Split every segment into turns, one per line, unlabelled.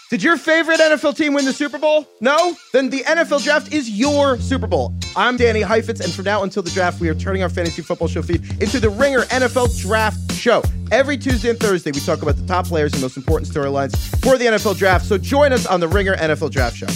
Did your favorite NFL team win the Super Bowl? No? Then the NFL Draft is your Super Bowl. I'm Danny Heifetz, and from now until the draft, we are turning our fantasy football show feed into the Ringer NFL Draft Show. Every Tuesday and Thursday, we talk about the top players and most important storylines for the NFL Draft. So join us on the Ringer NFL Draft Show.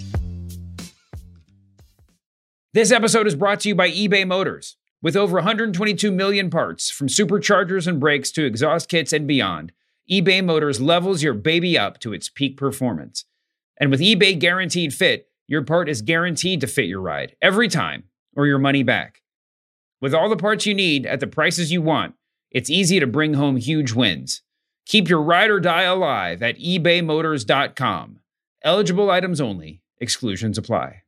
This episode is brought to you by eBay Motors. With over 122 million parts, from superchargers and brakes to exhaust kits and beyond, eBay Motors levels your baby up to its peak performance. And with eBay Guaranteed Fit, your part is guaranteed to fit your ride every time, or your money back. With all the parts you need at the prices you want, it's easy to bring home huge wins. Keep your ride or die alive at ebaymotors.com. Eligible items only. Exclusions apply.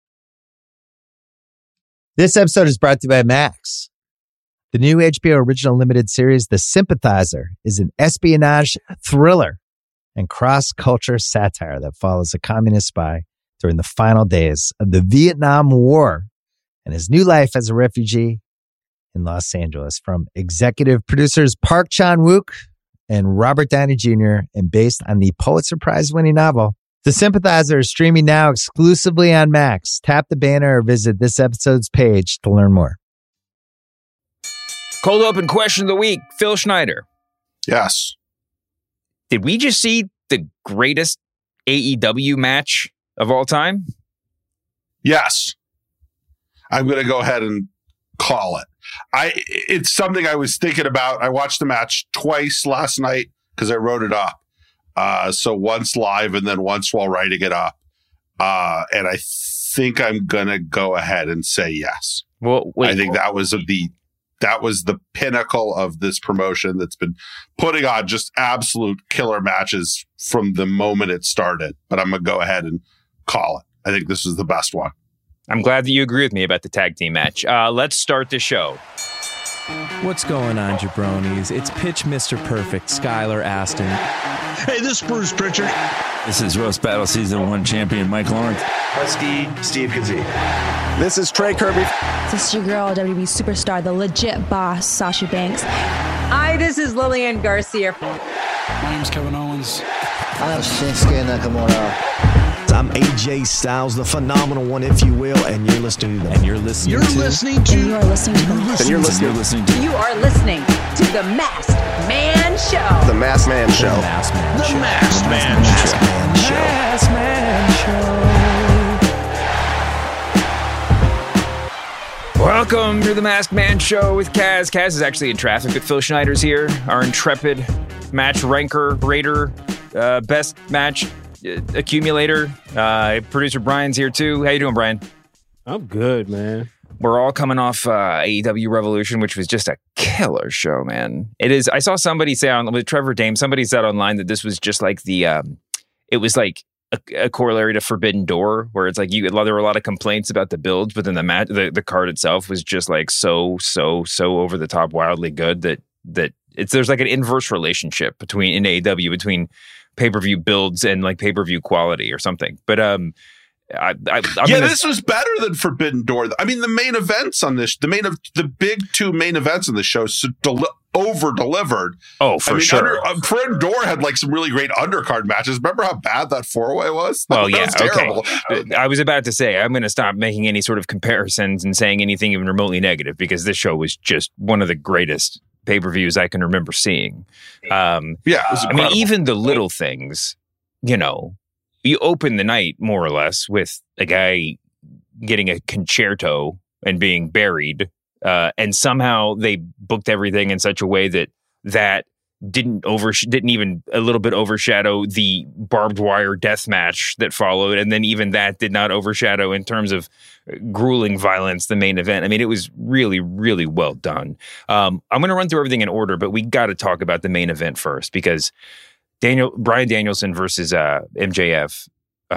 This episode is brought to you by Max. The new HBO original limited series, The Sympathizer, is an espionage thriller and cross-culture satire that follows a communist spy during the final days of the Vietnam War and his new life as a refugee in Los Angeles. From executive producers Park Chan-wook and Robert Downey Jr. and based on the Pulitzer Prize-winning novel, The Sympathizer is streaming now exclusively on Max. Tap the banner or visit this episode's page to learn more.
Cold open question of the week, Phil Schneider.
Yes.
Did we just see the greatest AEW match of all time?
Yes. I'm going to go ahead and call it. It's something I was thinking about. I watched the match twice last night because I wrote it up. So once live and then once while writing it up. And I think I'm going to go ahead and say yes.
Well, wait,
I think that was the pinnacle of this promotion that's been putting on just absolute killer matches from the moment it started. But I'm going to go ahead and call it. I think this is the best one.
I'm glad that you agree with me about the tag team match. Let's start the show.
What's going on, jabronis? It's Pitch Mr. Perfect, Skylar Aston.
Hey, this is Bruce Pritchard.
This is Roast Battle Season 1 champion Mike Lawrence.
Husky Steve Kazee.
This is Trey Kirby.
This is your girl, WWE superstar, the legit boss, Sasha Banks.
Hi, this is Lillian Garcia.
My name's Kevin Owens.
I'm Shinsuke Nakamura.
I'm AJ Styles, the phenomenal one, if you will, and you're listening to
You are listening to
The Masked Man Show.
The Masked Man Show.
The Masked Man Show.
Welcome to the Masked Man Show with Kaz. Kaz is actually in traffic, but Phil Schneider's here, our intrepid match ranker, rater, best match accumulator. Producer Brian's here too. How you doing, Brian?
I'm good, man.
We're all coming off AEW Revolution, which was just a killer show, man. It is. I saw somebody say with Trevor Dame, somebody said online that this was just like it was like a corollary to Forbidden Door, where it's like there were a lot of complaints about the builds, but then the match, the card itself was just like so over the top, wildly good that there's like an inverse relationship in AEW between pay-per-view builds and like pay-per-view quality or something. But
this was better than Forbidden Door. I mean, the main events on this, the big two main events on the show over-delivered.
Oh, for sure.
Forbidden Door had like some really great undercard matches. Remember how bad that four-way was?
Well, yeah,
was terrible.
Okay. I was about to say, I'm going to stop making any sort of comparisons and saying anything even remotely negative, because this show was just one of the greatest pay-per-views I can remember seeing.
I
mean, even the little things, you open the night more or less with a guy getting a concerto and being buried, and somehow they booked everything in such a way that didn't even a little bit overshadow the barbed wire death match that followed, and then even that did not overshadow in terms of grueling violence the main event. I mean, it was really, really well done. I'm going to run through everything in order, but we got to talk about the main event first, because Bryan Danielson versus MJF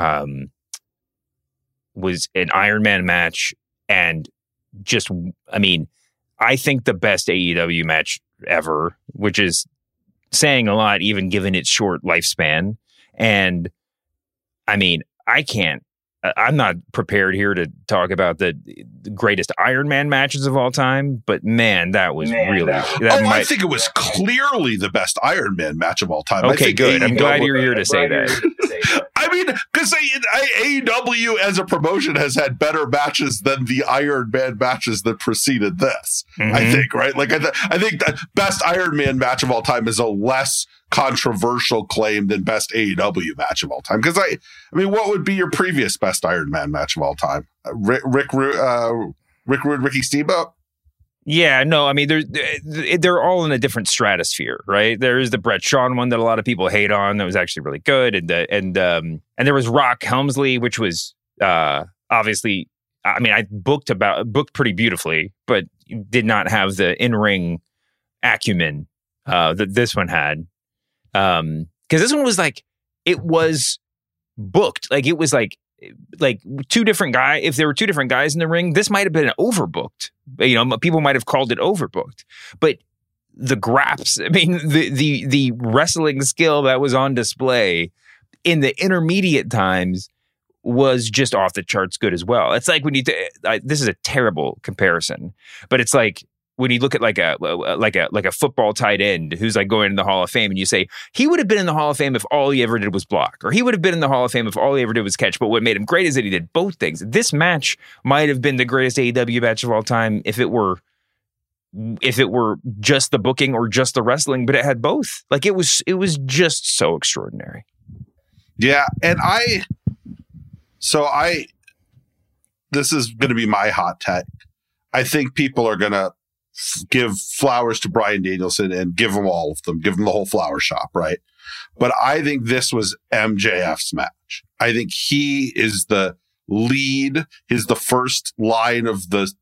was an Iron Man match, and just, I mean, I think the best AEW match ever, which is saying a lot, even given its short lifespan. And I mean, I can't I'm not prepared here to talk about the greatest Iron Man matches of all time, but man, that was really.
I think it was clearly the best Iron Man match of all time.
Okay, good. I'm glad you're here to say that.
I mean, because AEW as a promotion has had better matches than the Iron Man matches that preceded this.
Mm-hmm.
I think, right? Like, I think the best Iron Man match of all time is a less controversial claim than best AEW match of all time. Because I mean, what would be your previous best Iron Man match of all time? Rick Rude, Ricky Steamboat?
Yeah, no, I mean, they're all in a different stratosphere, right? There's the Brett Shawn one that a lot of people hate on that was actually really good, and there was Rock Helmsley, which was obviously, I mean, I booked pretty beautifully, but did not have the in-ring acumen that this one had. Because this one was like, it was booked, like it was like two different guys. If there were two different guys in the ring, this might have been overbooked. You know, people might have called it overbooked. But the graps, I mean, the wrestling skill that was on display in the intermediate times was just off the charts good as well. It's like when you this is a terrible comparison, but it's like when you look at like a football tight end who's like going in the Hall of Fame, and you say he would have been in the Hall of Fame if all he ever did was block, or he would have been in the Hall of Fame if all he ever did was catch. But what made him great is that he did both things. This match might have been the greatest AEW match of all time if it were just the booking or just the wrestling, but it had both. Like it was just so extraordinary.
Yeah, and this is going to be my hot take. I think people are going to give flowers to Bryan Danielson and give him all of them, give him the whole flower shop, right? But I think this was MJF's match. I think he is the lead, is the first line of the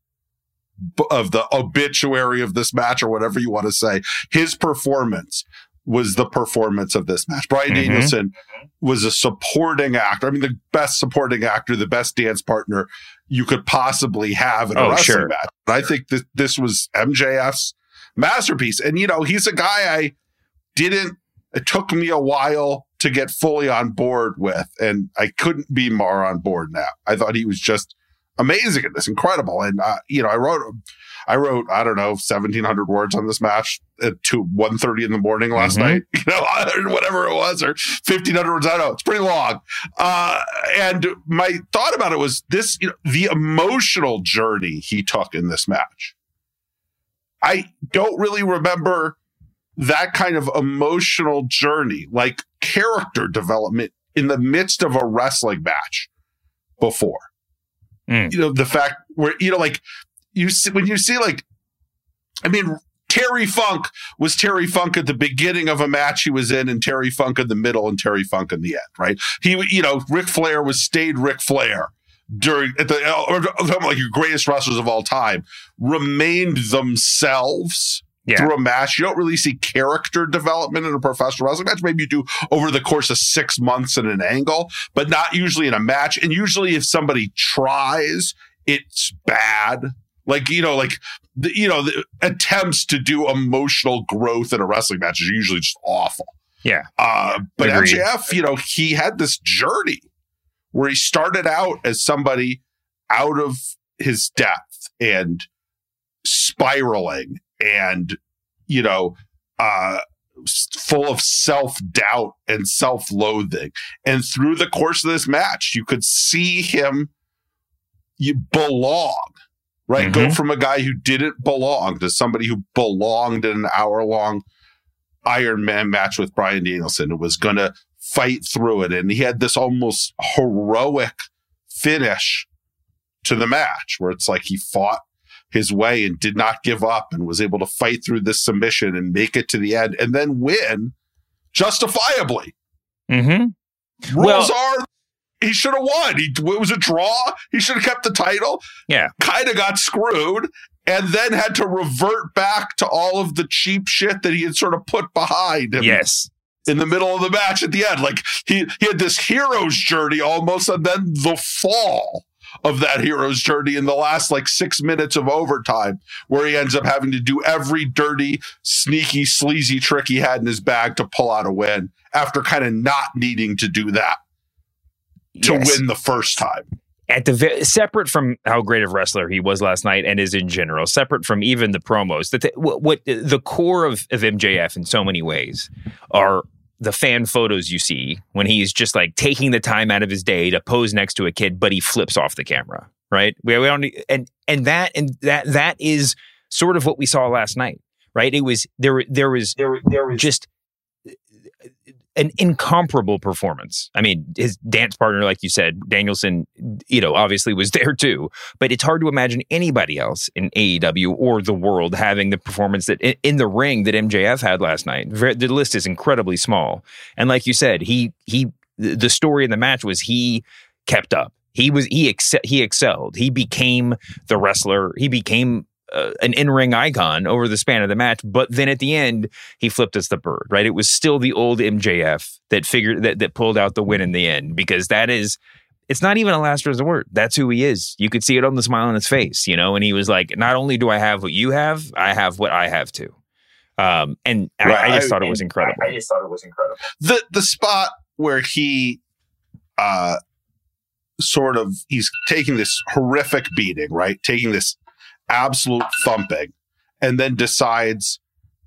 obituary of this match, or whatever you want to say. His performance was the performance of this match. Bryan Danielson was a supporting actor. I mean, the best supporting actor, the best dance partner you could possibly have in a wrestling match. And I think that this was MJF's masterpiece. And, you know, he's a guy it took me a while to get fully on board with, and I couldn't be more on board now. I thought he was just amazing at this, incredible. And, you know, I wrote, I don't know, 1,700 words on this match at 1:30 in the morning last night, you know, whatever it was, or 1,500 words. I don't know. It's pretty long. And my thought about it was this, you know, the emotional journey he took in this match. I don't really remember that kind of emotional journey, like character development in the midst of a wrestling match before. You know, the fact where, you know, like you see, when you see, like, I mean, Terry Funk was Terry Funk at the beginning of a match he was in, and Terry Funk in the middle, and Terry Funk in the end, right? He, you know, Ric Flair stayed Ric Flair during like your greatest wrestlers of all time, remained themselves through a match. You don't really see character development in a professional wrestling match. Maybe you do over the course of 6 months in an angle, but not usually in a match. And usually if somebody tries, it's bad. Like, you know, the attempts to do emotional growth in a wrestling match is usually just awful.
Yeah.
But MJF, you know, he had this journey where he started out as somebody out of his depth and spiraling and, you know, full of self-doubt and self-loathing. And through the course of this match, you could see him belong, right? Go from a guy who didn't belong to somebody who belonged in an hour-long Iron Man match with Bryan Danielson and was going to fight through it. And he had this almost heroic finish to the match where it's like he fought his way and did not give up and was able to fight through this submission and make it to the end and then win justifiably. Rules are he should have won. It was a draw. He should have kept the title.
Yeah.
Kind of got screwed and then had to revert back to all of the cheap shit that he had sort of put behind him.
Yes.
In the middle of the match at the end. Like he had this hero's journey almost, and then the fall of that hero's journey in the last like 6 minutes of overtime, where he ends up having to do every dirty, sneaky, sleazy trick he had in his bag to pull out a win after kind of not needing to do that. to win the first time.
Separate from how great of a wrestler he was last night and is in general, separate from even the promos, what the core of MJF in so many ways are the fan photos you see when he's just like taking the time out of his day to pose next to a kid, but he flips off the camera, right? We don't, and that is sort of what we saw last night, right? It was there was just an incomparable performance. I mean, his dance partner, like you said, Danielson, obviously was there too. But it's hard to imagine anybody else in AEW or the world having the performance that in the ring that MJF had last night. The list is incredibly small. And like you said, the story in the match was he kept up. He excelled. He became the wrestler. He became an in-ring icon over the span of the match, but then at the end he flipped us the bird, right? It was still the old MJF that pulled out the win in the end, because it's not even a last resort. That's who he is. You could see it on the smile on his face, and he was like, not only do I have what you have, I have what I have too. I just thought it was incredible.
The spot where he he's taking this horrific beating, right? Taking this absolute thumping, and then decides,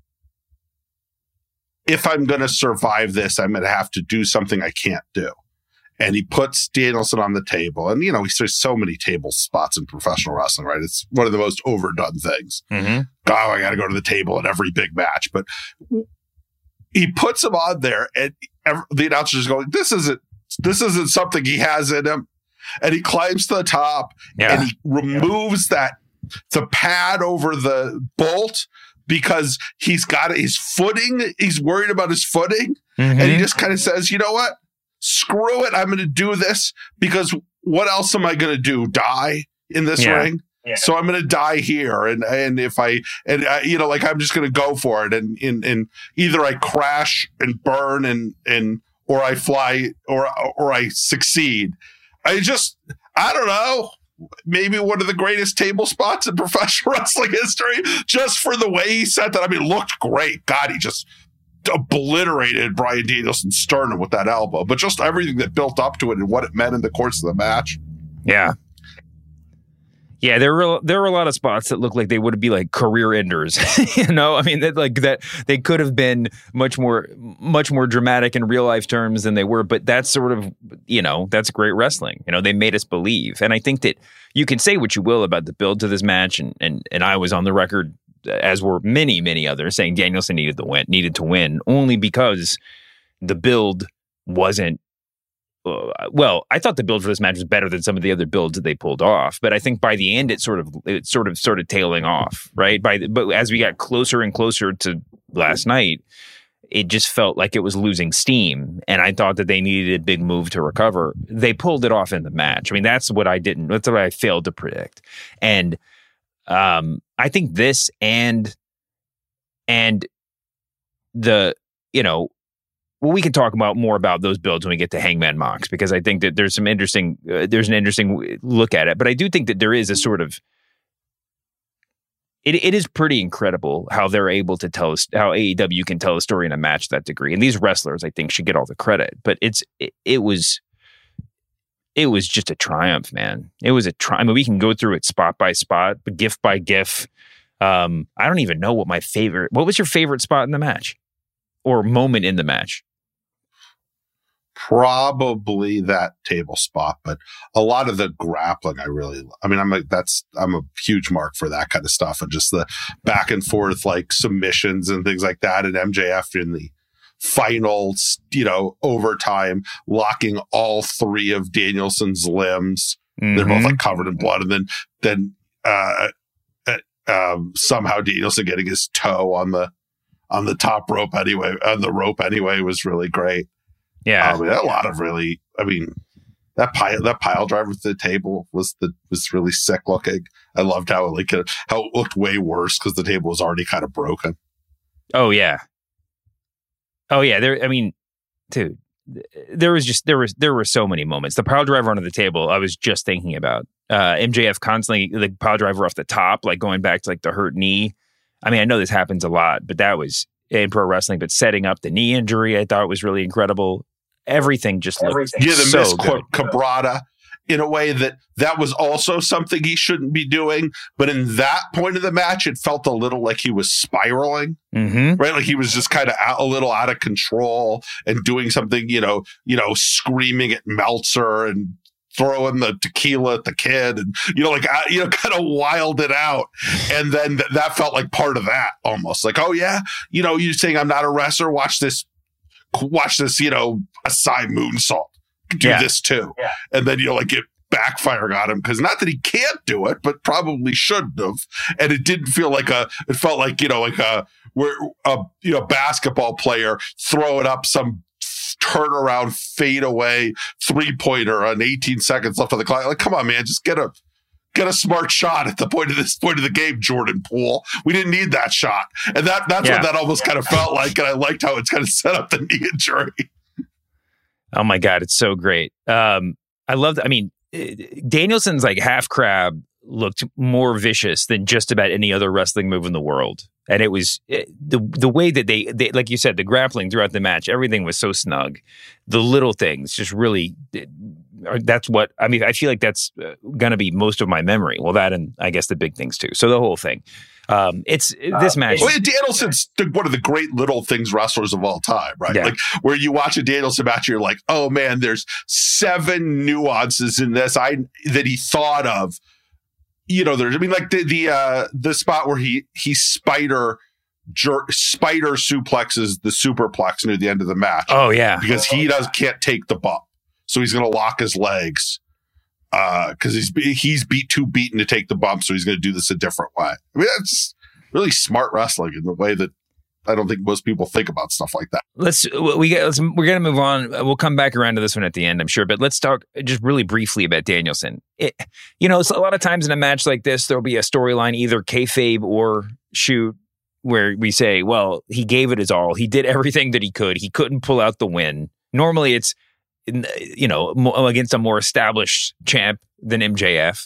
if I'm going to survive this, I'm going to have to do something I can't do. And he puts Danielson on the table. And, there's so many table spots in professional wrestling, right? It's one of the most overdone things.
Mm-hmm.
Oh, I got to go to the table in every big match. But he puts him on there, and the announcer's going, this isn't something he has in him. And he climbs to the top, and he removes the pad over the bolt, because he's got his footing. He's worried about his footing.
Mm-hmm.
And he just kind of says, you know what? Screw it. I'm going to do this, because what else am I going to do? Die in this ring? Yeah. So I'm going to die here. And I'm just going to go for it. And either I crash and burn or I fly or I succeed. I don't know. Maybe one of the greatest table spots in professional wrestling history, just for the way he said that. I mean, it looked great. God, he just obliterated Bryan Danielson's sternum with that elbow, but just everything that built up to it and what it meant in the course of the match.
Yeah. Yeah, there were a lot of spots that looked like they would be like career enders. I mean, that they could have been much more dramatic in real life terms than they were. But that's sort of, that's great wrestling. They made us believe, and I think that you can say what you will about the build to this match, and I was on the record, as were many, many others, saying Danielson needed to win only because the build wasn't. I thought the build for this match was better than some of the other builds that they pulled off, but I think by the end it sort of started tailing off, right? But as we got closer and closer to last night, it just felt like it was losing steam, and I thought that they needed a big move to recover. They pulled it off in the match. I mean, that's what I failed to predict, and I think this and the well, we can talk about more about those builds when we get to Hangman Mox, because I think that there's an interesting look at it. But I do think that there is a sort of it is pretty incredible how they're able to tell us, how AEW can tell a story in a match to that degree. And these wrestlers, I think, should get all the credit. But it was just a triumph, man. It was a triumph. I mean, we can go through it spot by spot, but GIF by GIF. I don't even know what was your favorite spot in the match or moment in the match?
Probably that table spot, but a lot of the grappling I'm a huge mark for that kind of stuff, and just the back and forth like submissions and things like that, and MJF in the final overtime locking all three of Danielson's limbs. Mm-hmm. They're both like covered in blood, and then somehow Danielson getting his toe on the top rope anyway, on the rope anyway, was really great.
Yeah,
a lot of really. I mean, that pile driver to the table was really sick looking. I loved how it looked way worse because the table was already kind of broken.
Oh yeah. There. I mean, dude, there were so many moments. The pile driver onto the table, I was just thinking about. MJF constantly the pile driver off the top, like going back to like the hurt knee. I mean, I know this happens a lot, but that was in pro wrestling. But setting up the knee injury, I thought was really incredible. everything just looked
the
so
miss
good.
Cabrata in a way that was also something he shouldn't be doing. But in that point of the match, it felt a little like he was spiraling, right? Like he was just kind of a little out of control and doing something, screaming at Meltzer and throwing the tequila at the kid and, kind of wild it out. And then that felt like part of that almost like, oh yeah, you're saying I'm not a wrestler. Watch this, Asai moonsault. Do this too. Yeah. And then, it backfiring on him because not that he can't do it, but probably shouldn't have. And it didn't feel like it felt like, a basketball player throwing up some turnaround fade away 3-pointer on 18 seconds left on the clock. Like, come on, man, just get a smart shot at the point of the game, Jordan Poole. We didn't need that shot. And that's what that almost kind of felt like. And I liked how it's kind of set up the knee injury.
Oh my God, it's so great. I love that. I mean, Danielson's half crab looked more vicious than just about any other wrestling move in the world. And it was the way that they, like you said, the grappling throughout the match, everything was so snug. The little things just really, that's what, I mean, I feel like that's going to be most of my memory. Well, that and I guess the big things too. So the whole thing. This match.
Well, Danielson's one of the great little things wrestlers of all time, right? Yeah. Like where you watch a Danielson match, you're like, oh man, there's 7 nuances in this that he thought of. The spot where he spider suplexes the superplex near the end of the match.
Oh yeah,
because he can't take the bump, so he's going to lock his legs. Because he's too beaten to take the bump, so he's going to do this a different way. I mean, that's really smart wrestling in the way that I don't think most people think about stuff like that.
We're going to move on. We'll come back around to this one at the end, I'm sure. But let's talk just really briefly about Danielson. It's a lot of times in a match like this, there'll be a storyline, either kayfabe or shoot, where we say, well, he gave it his all. He did everything that he could. He couldn't pull out the win. Normally, it's against a more established champ than MJF.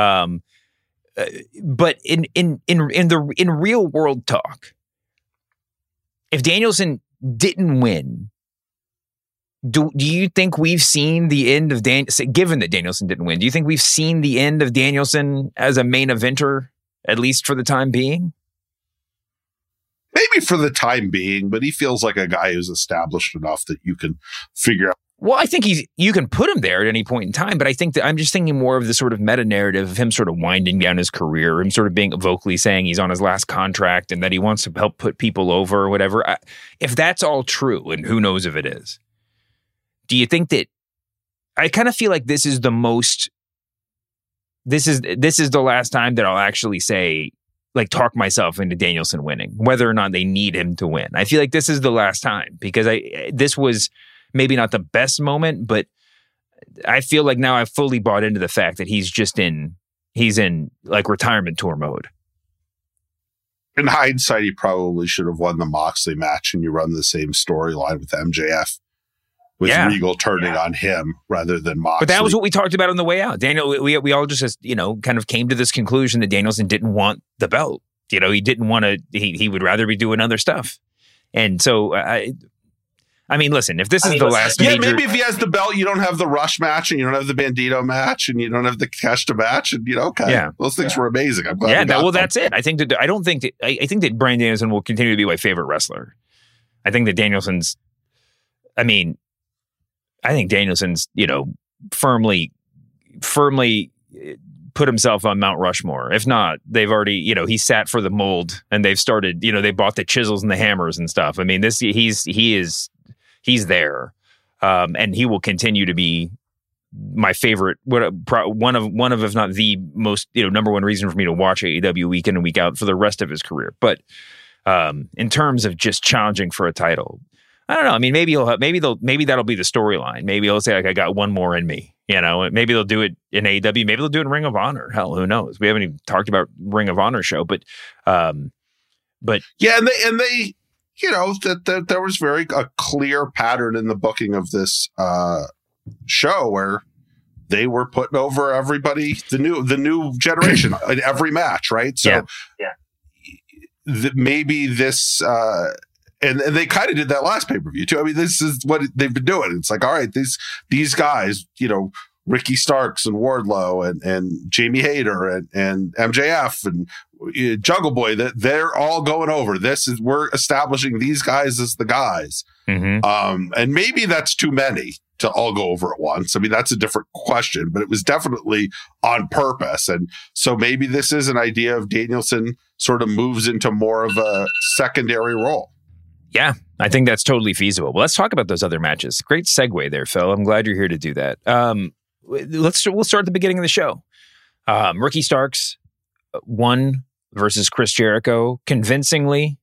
But in real world talk, if Danielson didn't win, do you think we've seen the end of given that Danielson didn't win, do you think we've seen the end of Danielson as a main eventer, at least for the time being?
Maybe for the time being, but he feels like a guy who's established enough that you can figure out.
Well, I think you can put him there at any point in time, but I think that I'm just thinking more of the sort of meta narrative of him sort of winding down his career, him sort of being vocally saying he's on his last contract and that he wants to help put people over or whatever. If that's all true, and who knows if it is, do you think that I kind of feel like this is the last time that I'll actually say, talk myself into Danielson winning, whether or not they need him to win. I feel like this is the last time because this was maybe not the best moment, but I feel like now I've fully bought into the fact that he's in retirement tour mode.
In hindsight, he probably should have won the Moxley match and you run the same storyline with MJF with Regal turning on him rather than Moxley.
But that was what we talked about on the way out. Daniel, we all just, kind of came to this conclusion that Danielson didn't want the belt. He didn't want to, he would rather be doing other stuff. And so I mean, listen, if this is the last major...
maybe if he has the belt, you don't have the Rush match and you don't have the Bandito match and you don't have the Keshta match and, those things were amazing. I'm glad
that's it. I think that Bryan Danielson will continue to be my favorite wrestler. I think that Danielson's, I think Danielson's, firmly put himself on Mount Rushmore. If not, they've already, he sat for the mold and they've started, they bought the chisels and the hammers and stuff. I mean, he's there. And he will continue to be my favorite, one of, if not the most, number one reason for me to watch AEW week in and week out for the rest of his career. But in terms of just challenging for a title, I don't know. I mean, maybe that'll be the storyline. Maybe he'll say I got one more in me. Maybe they'll do it in AEW. Maybe they'll do it in Ring of Honor. Hell, who knows? We haven't even talked about Ring of Honor show, but
yeah, and they that there was a clear pattern in the booking of this show where they were putting over everybody, the new generation in every match, right? So maybe this And they kind of did that last pay-per-view too. I mean, this is what they've been doing. It's like, all right, these guys, Ricky Starks and Wardlow and Jamie Hayter and MJF and Jungle Boy, that they're all going over. We're establishing these guys as the guys. Mm-hmm. And maybe that's too many to all go over at once. I mean, that's a different question, but it was definitely on purpose. And so maybe this is an idea of Danielson sort of moves into more of a secondary role.
Yeah, I think that's totally feasible. Well, let's talk about those other matches. Great segue there, Phil. I'm glad you're here to do that. We'll start at the beginning of the show. Ricky Starks won versus Chris Jericho convincingly.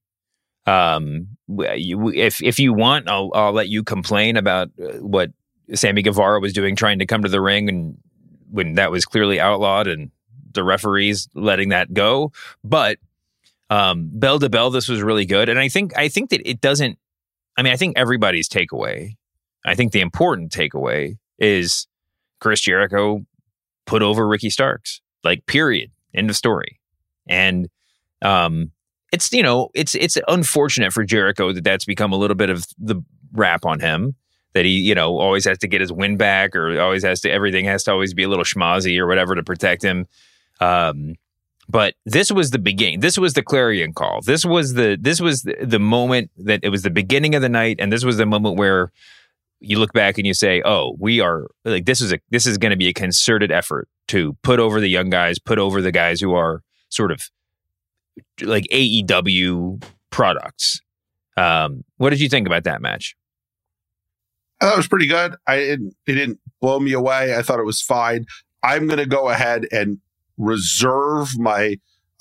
If you want, I'll let you complain about what Sammy Guevara was doing, trying to come to the ring, and when that was clearly outlawed, and the referees letting that go. But bell to bell, this was really good, and I think that it doesn't. I mean, I think everybody's takeaway. I think the important takeaway is Chris Jericho put over Ricky Starks. Like, period. End of story. And it's unfortunate for Jericho that that's become a little bit of the rap on him, that he, always has to get his win back, or everything has to always be a little schmozzy or whatever to protect him. But this was the beginning. This was the clarion call. This was the moment that it was the beginning of the night. And this was the moment where you look back and you say, oh, we are like, this is going to be a concerted effort to put over the young guys, put over the guys who are sort of like AEW products. What did you think about that match?
I thought it was pretty good. It didn't blow me away. I thought it was fine. I'm going to go ahead and reserve my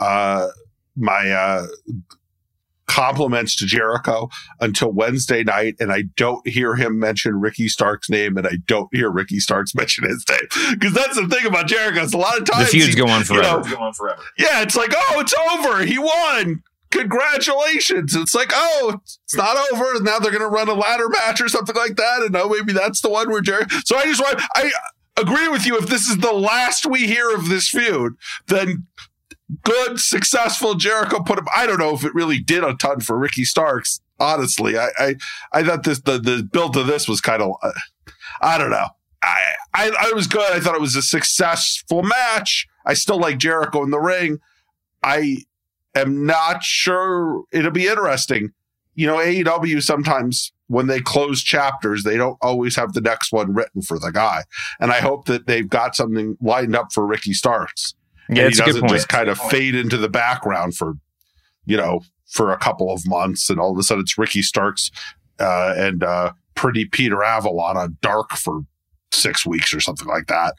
compliments to Jericho until Wednesday night, and I don't hear him mention Ricky Stark's name, and I don't hear Ricky Starks mention his name, because that's the thing about Jericho. It's a lot of times
the feuds go on forever.
Yeah, it's like, oh, it's over. He won. Congratulations. It's like, oh, it's not over. Now they're going to run a ladder match or something like that, and maybe that's the one where Jericho. So I agree with you. If this is the last we hear of this feud, then good, successful. Jericho put him. I don't know if it really did a ton for Ricky Starks. Honestly, I thought the build to this was kind of, I don't know. I was good. I thought it was a successful match. I still like Jericho in the ring. I am not sure. It'll be interesting. AEW sometimes, when they close chapters, they don't always have the next one written for the guy. And I hope that they've got something lined up for Ricky Starks.
Yeah,
and he doesn't just kind of fade into the background for a couple of months, and all of a sudden it's Ricky Starks and pretty Peter Avalon on Dark for 6 weeks or something like that.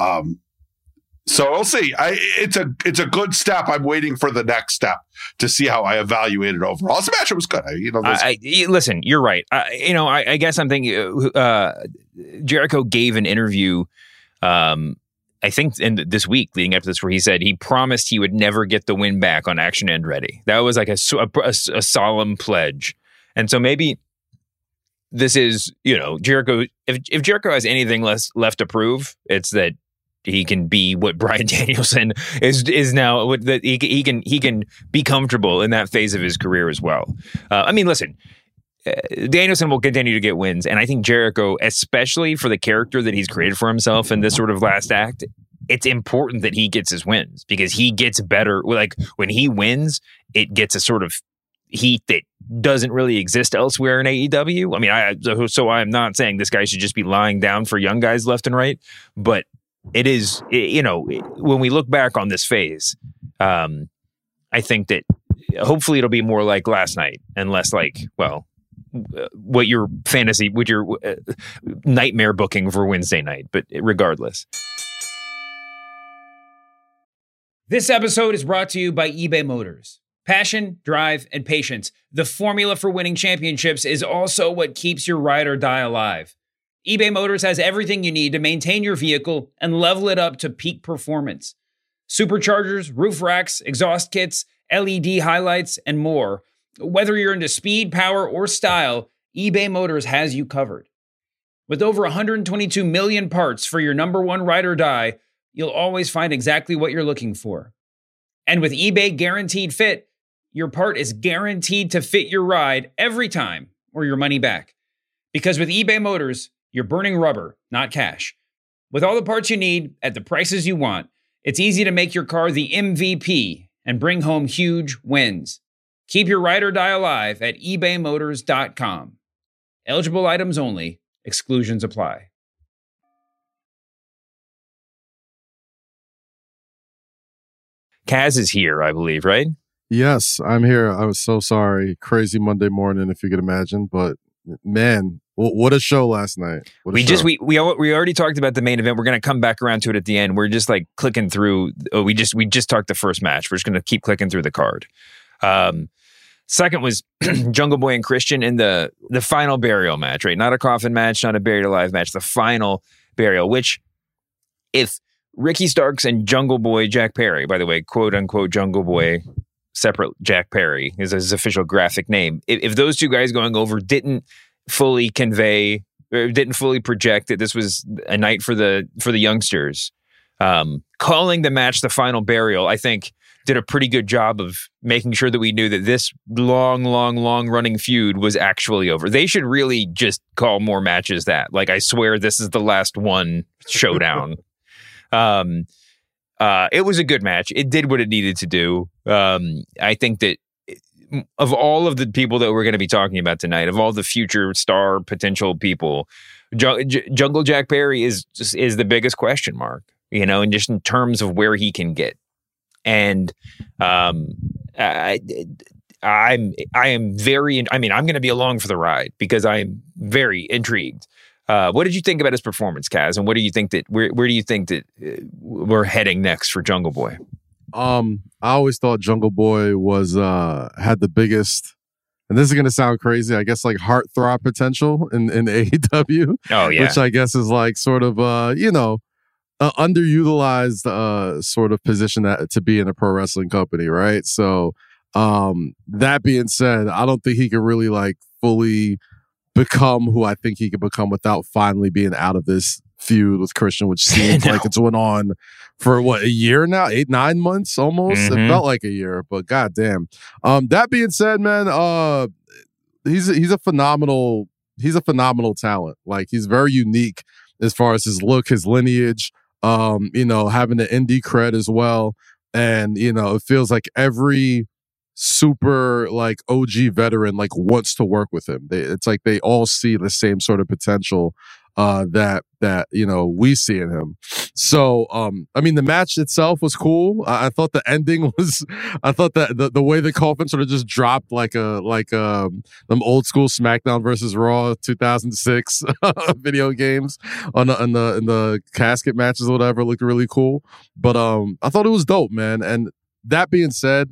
So we'll see. It's a good step. I'm waiting for the next step to see how I evaluate it overall. This match was good.
Listen, you're right. I guess I'm thinking Jericho gave an interview. I think in this week leading up to this, where he said he promised he would never get the win back on Action and Ready. That was like a solemn pledge. And so maybe this is, Jericho. If Jericho has anything left to prove, it's that he can be what Bryan Danielson is now. That he can be comfortable in that phase of his career as well. I mean, listen. Danielson will continue to get wins, and I think Jericho, especially for the character that he's created for himself in this sort of last act, it's important that he gets his wins, because he gets better. Like, when he wins, it gets a sort of heat that doesn't really exist elsewhere in AEW. I mean, so I'm not saying this guy should just be lying down for young guys left and right, but it is, when we look back on this phase, I think that hopefully it'll be more like last night and less like, what your nightmare booking for Wednesday night. But regardless.
This episode is brought to you by eBay Motors. Passion, drive, and patience. The formula for winning championships is also what keeps your ride or die alive. eBay Motors has everything you need to maintain your vehicle and level it up to peak performance. Superchargers, roof racks, exhaust kits, LED highlights, and more. Whether you're into speed, power, or style, eBay Motors has you covered. With over 122 million parts for your number one ride or die, you'll always find exactly what you're looking for. And with eBay Guaranteed Fit, your part is guaranteed to fit your ride every time or your money back. Because with eBay Motors, you're burning rubber, not cash. With all the parts you need at the prices you want, it's easy to make your car the MVP and bring home huge wins. Keep your ride or die alive at ebaymotors.com. Eligible items only. Exclusions apply.
Kaz is here, I believe, right?
Yes, I'm here. I was so sorry. Crazy Monday morning, if you could imagine. But man, what a show last night.
We already talked about the main event. We're going to come back around to it at the end. We're just like clicking through. We just talked the first match. We're just going to keep clicking through the card. Second was Jungle Boy and Christian in the final burial match, right? Not a coffin match, not a buried alive match. The final burial, which if Ricky Starks and Jungle Boy Jack Perry, by the way, quote unquote Jungle Boy, separate Jack Perry is his official graphic name. If those two guys going over didn't fully convey, or didn't fully project that this was a night for the youngsters, calling the match the final burial, I think did a pretty good job of making sure that we knew that this long running feud was actually over. They should really just call more matches that. Like, I swear this is the last one showdown. It was a good match. It did what it needed to do. I think that of all of the people that we're going to be talking about tonight, of all the future star potential people, Jungle Jack Perry is the biggest question mark, and just in terms of where he can get. And I'm very, I'm going to be along for the ride because I'm very intrigued. What did you think about his performance, Kaz? And what do you think that where do you think that we're heading next for Jungle Boy?
I always thought Jungle Boy was had the biggest, and this is going to sound crazy, I guess, like heartthrob potential in AEW.
Oh yeah,
which I guess is like sort of underutilized sort of position to be in a pro wrestling company, right? So that being said, I don't think he can really like fully become who I think he could become without finally being out of this feud with Christian, which seems like it's went on for a year now, 8-9 months almost.
Mm-hmm.
It felt like a year, but goddamn. That being said, man, he's a phenomenal talent. Like, he's very unique as far as his look, his lineage, having the indie cred as well. And, it feels like every super like OG veteran like wants to work with him. It's like they all see the same sort of potential that we see in him. So the match itself was cool. I thought the ending was, I thought that the way the coffin sort of just dropped like them old school SmackDown versus Raw 2006 video games in the casket matches or whatever looked really cool. But I thought it was dope, man. And that being said,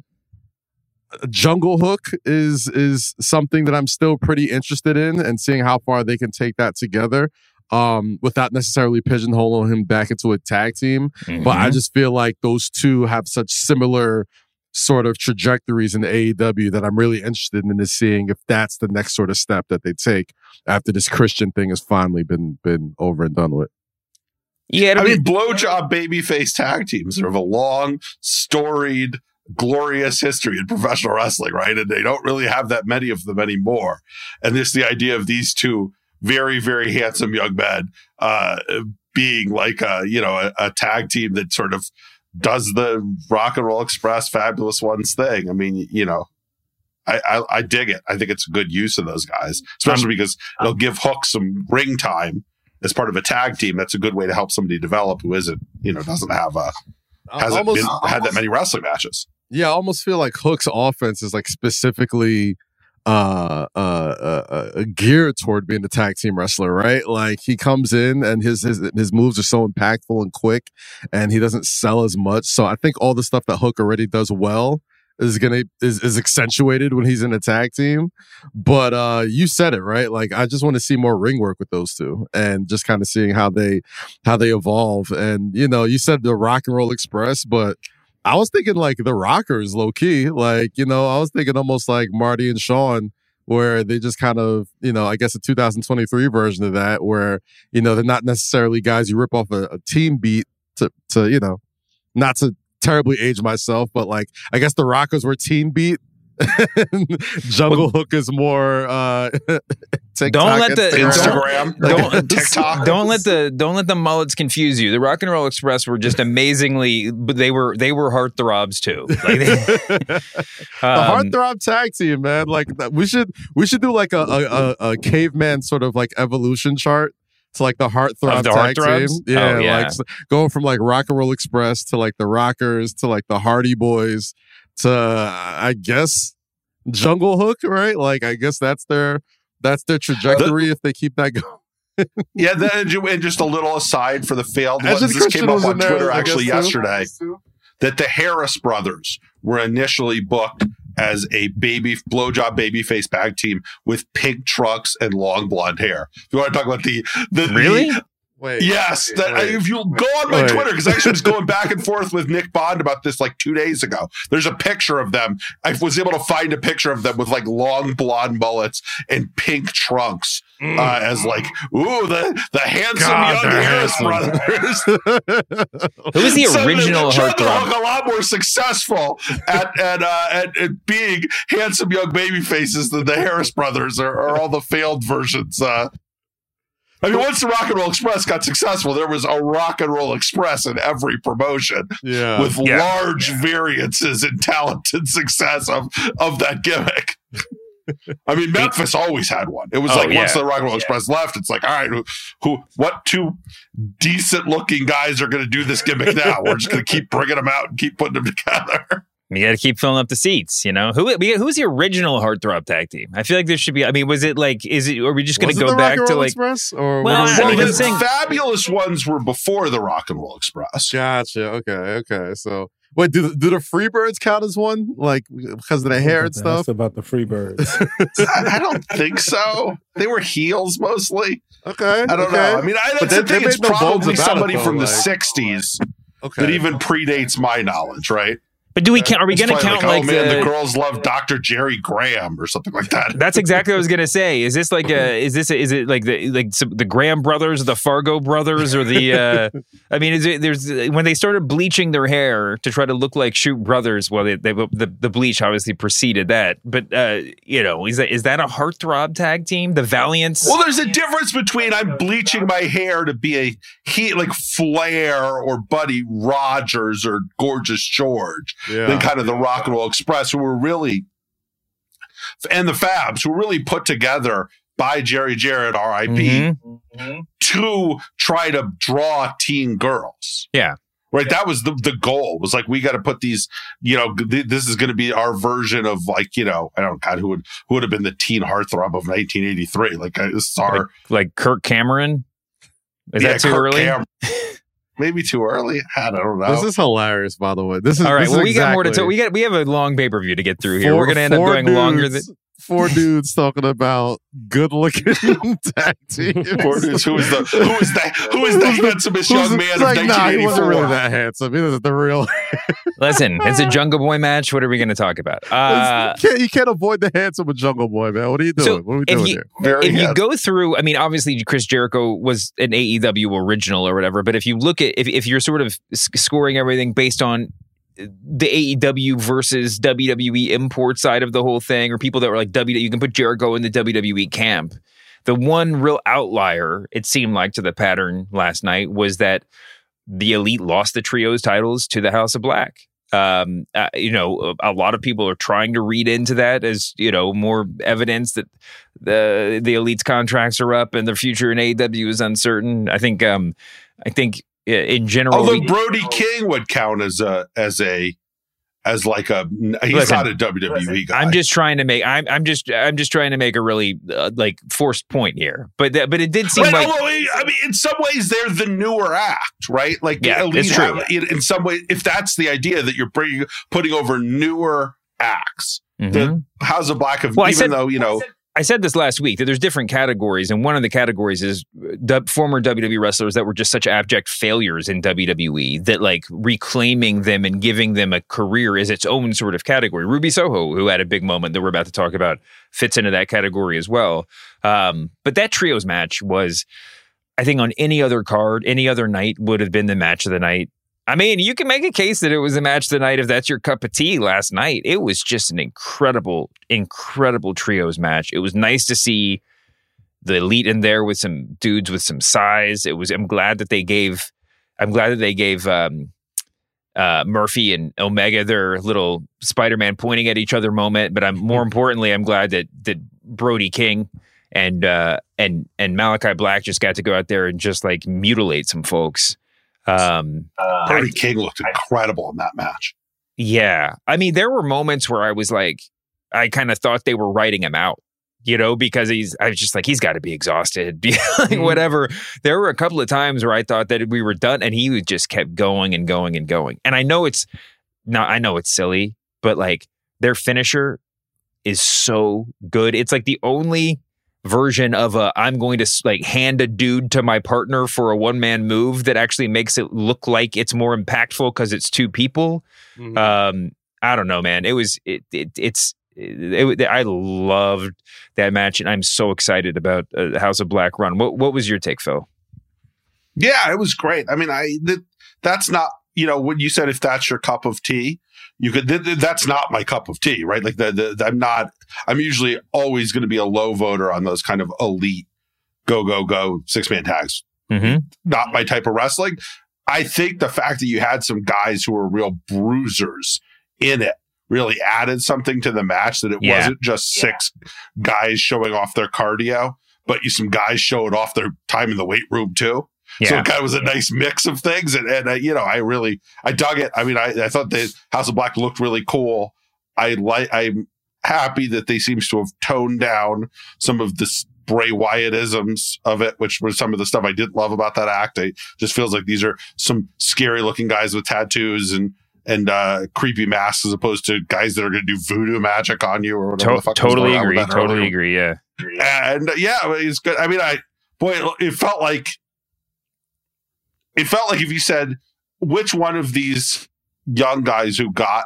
Jungle Hook is something that I'm still pretty interested in, and seeing how far they can take that together without necessarily pigeonholing him back into a tag team. Mm-hmm. But I just feel like those two have such similar sort of trajectories in AEW that I'm really interested in seeing if that's the next sort of step that they take after this Christian thing has finally been over and done with.
Yeah, blowjob babyface tag teams are of a long, storied, glorious history in professional wrestling, right? And they don't really have that many of them anymore. And this, the idea of these two very, very handsome young men being like a tag team that sort of does the Rock and Roll Express Fabulous Ones thing. I mean, I dig it. I think it's a good use of those guys, especially because they'll give Hook some ring time as part of a tag team. That's a good way to help somebody develop who isn't, doesn't have hasn't had that many wrestling matches.
Yeah, I almost feel like Hook's offense is like specifically geared toward being a tag team wrestler, right? Like, he comes in and his moves are so impactful and quick, and he doesn't sell as much. So I think all the stuff that Hook already does well is accentuated when he's in a tag team. But you said it, right? Like, I just want to see more ring work with those two, and just kind of seeing how they evolve. And you said the Rock and Roll Express, but I was thinking like the Rockers, low key. Like, I was thinking almost like Marty and Shawn, where they just kind of, I guess a 2023 version of that, where, they're not necessarily guys you rip off a team beat to not to terribly age myself, but like, I guess the Rockers were team beat Jungle Hook is more TikTok.
Don't let the
Instagram, TikTok.
Don't let the mullets confuse you. The Rock and Roll Express were just amazingly, but they were heartthrobs too. Like
the heartthrob tag team, man. Like we should do like a caveman sort of like evolution chart. To like the heartthrob tag team. Yeah, like going from like Rock and Roll Express to like the Rockers to like the Hardy Boys to I guess Jungle Hook, right? Like I guess that's their trajectory if they keep that going.
Yeah, and just a little aside for the failed ones. This came up on Twitter actually yesterday that the Harris brothers were initially booked as a blowjob babyface tag team with pink trucks and long blonde hair. If you want to talk about the
really?
Wait.
Yes. If you go on my Twitter, because I actually was going back and forth with Nick Bond about this like 2 days ago. There's a picture of them. I was able to find a picture of them with like long blonde mullets and pink trunks as like, ooh, the handsome young Harris brothers.
Who was the original heartthrob?
A lot more successful at being handsome young baby faces than the Harris brothers or all the failed versions. I mean, once the Rock and Roll Express got successful, there was a Rock and Roll Express in every promotion with large variances in talent and success of that gimmick. I mean, Memphis always had one. It was once the Rock and Roll Express left, it's like, all right, what two decent looking guys are going to do this gimmick now? We're just going to keep bringing them out and keep putting them together.
You got to keep filling up the seats, you know. Who's the original heartthrob tag team? I feel like there should be. I mean, was it like? Are we just going to go back to like?
Express, or
the fabulous ones were before the Rock and Roll Express.
Gotcha. Okay. So wait, do the Freebirds count as one? Like because of the hair and stuff?
That's about the Freebirds.
I don't think so. They were heels mostly.
Okay.
I don't know. I mean, that's the thing. It's probably somebody from the '60s that even predates my knowledge, right?
But do we count? Are we going to count like
the girls love Dr. Jerry Graham or something like that?
That's exactly what I was going to say. Is this like is it like the Graham brothers, the Fargo brothers, or the? I mean, there's when they started bleaching their hair to try to look like Shoot Brothers. Well, the bleach obviously preceded that. But is that a heartthrob tag team? The Valiants.
Well, there's a difference between I'm bleaching my hair to be like Flair or Buddy Rogers or Gorgeous George. Than kind of the Rock and Roll Express, who were really, and the Fabs, who were really put together by Jerry Jarrett, R.I.P., to try to draw teen girls.
Yeah.
Right. That was the goal. It was like, we got to put these, this is going to be our version of like, who would have been the teen heartthrob of 1983. Like, this is our.
Like Kirk Cameron? Is that too early?
Maybe too early. I don't know.
This is hilarious, by the way. This is
all right. Well,
we
got more to talk. We have a long pay-per-view to get through here. We're going to end up going longer than
4 dudes talking about good-looking tag team.
4 dudes. Who is the handsomest young man of 1984?
He wasn't really that handsome. He was the real.
Listen, it's a Jungle Boy match. What are we going to talk about?
You can't avoid the handsome with Jungle Boy, man. What are you doing?
So
what are we doing here?
If you go through, I mean, obviously Chris Jericho was an AEW original or whatever, but if you look at, if you're sort of scoring everything based on the AEW versus WWE import side of the whole thing, or people that were like you can put Jericho in the WWE camp. The one real outlier, it seemed like, to the pattern last night was that the Elite lost the trios titles to the House of Black. A lot of people are trying to read into that as, more evidence that the Elite's contracts are up and their future in AEW is uncertain. I think in general,
although Brody King would count as not a WWE guy.
I'm just trying to make a really forced point here, but it did seem like.
I mean, in some ways, they're the newer act, right? Like,
it's true.
In some way, if that's the idea that you're putting over newer acts, the House of Black
I said this last week that there's different categories, and one of the categories is former WWE wrestlers that were just such abject failures in WWE that like reclaiming them and giving them a career is its own sort of category. Ruby Soho, who had a big moment that we're about to talk about, fits into that category as well. But that trios match was, I think, on any other card, any other night would have been the match of the night. I mean, you can make a case that it was a match tonight if that's your cup of tea last night. It was just an incredible, incredible trios match. It was nice to see the Elite in there with some dudes with some size. I'm glad that they gave Murphy and Omega their little Spider-Man pointing at each other moment. But more importantly, I'm glad that Brody King and Malachi Black just got to go out there and just like mutilate some folks.
Brody King looked incredible in that match.
Yeah. I mean, there were moments where I was like, I kind of thought they were writing him out, because I was just like, he's got to be exhausted, like whatever. There were a couple of times where I thought that we were done and he just kept going and going and going. And I know it's silly, but like their finisher is so good. It's like the only version of I'm going to like hand a dude to my partner for a one-man move that actually makes it look like it's more impactful because it's two people. I don't know, man. I loved that match, and I'm so excited about House of Black run. What was your take, Phil?
Yeah, it was great. I mean, that's not, when you said if that's your cup of tea, you could. That's not my cup of tea, right? Like I'm usually always going to be a low voter on those kind of elite go 6-man tags.
Mm-hmm.
Not my type of wrestling. I think the fact that you had some guys who were real bruisers in it really added something to the match, that it wasn't just 6 guys showing off their cardio, but some guys showed off their time in the weight room too. Yeah. So it kind of was a nice mix of things. And I dug it. I mean, I thought the House of Black looked really cool. I'm happy that they seems to have toned down some of the Bray Wyatt-isms of it, which was some of the stuff I didn't love about that act. It just feels like these are some scary looking guys with tattoos and creepy masks, as opposed to guys that are going to do voodoo magic on you or whatever the fuck.
Totally agree. Yeah.
And it's good. I mean, it felt like if you said which one of these young guys who got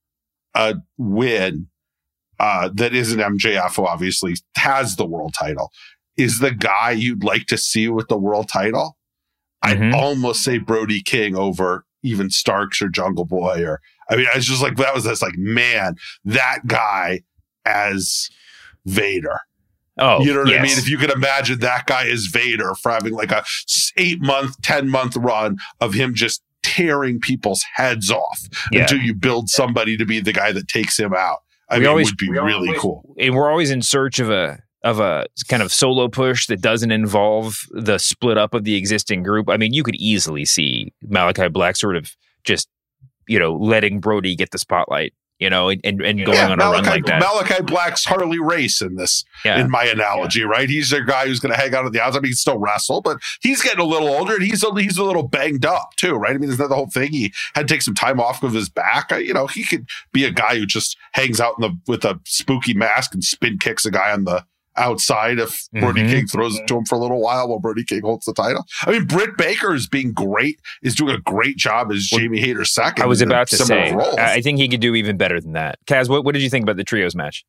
a win that isn't MJF, who obviously has the world title, is the guy you'd like to see with the world title. I'd almost say Brody King over even Starks or Jungle Boy, I was just like, that was just like, man, that guy as Vader.
Oh,
you know what I mean? If you could imagine that guy as Vader for having like a 8-month, 10-month run of him just tearing people's heads off until you build somebody to be the guy that takes him out. It would be really cool.
And we're always in search of a kind of solo push that doesn't involve the split up of the existing group. I mean, you could easily see Malachi Black sort of just, letting Brody get the spotlight, and going on a run like that.
Malachi Black's Harley Race in this, in my analogy, right? He's a guy who's going to hang out on the outside. I mean, he can still wrestle, but he's getting a little older and he's a little banged up too, right? I mean, isn't that the whole thing? He had to take some time off of his back. He could be a guy who just hangs out with a spooky mask and spin kicks a guy on the outside if Brody King throws it to him for a little while Brody King holds the title. I mean, Britt Baker is doing a great job as Jamie Hayter's second.
I was about to say, I think he could do even better than that. Kaz, what did you think about the trios match?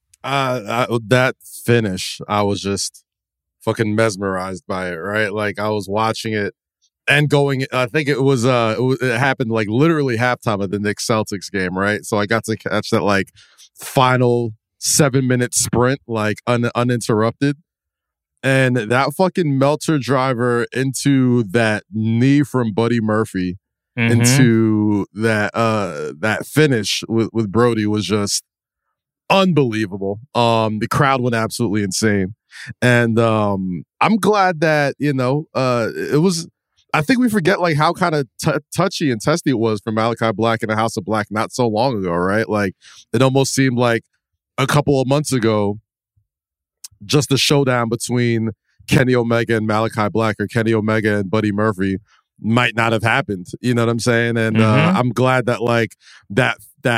That finish, I was just fucking mesmerized by it, right? Like I was watching it and going, I think it happened like literally halftime of the Knicks Celtics game, right? So I got to catch that like final 7-minute sprint, like uninterrupted. And that fucking Meltzer driver into that knee from Buddy Murphy into that finish with Brody was just unbelievable. The crowd went absolutely insane. And I'm glad that, it was, I think we forget like how kind of touchy and testy it was for Malachi Black and the House of Black not so long ago, right? Like it almost seemed like a couple of months ago, just a showdown between Kenny Omega and Malachi Black or Kenny Omega and Buddy Murphy might not have happened. You know what I'm saying? And I'm glad that like that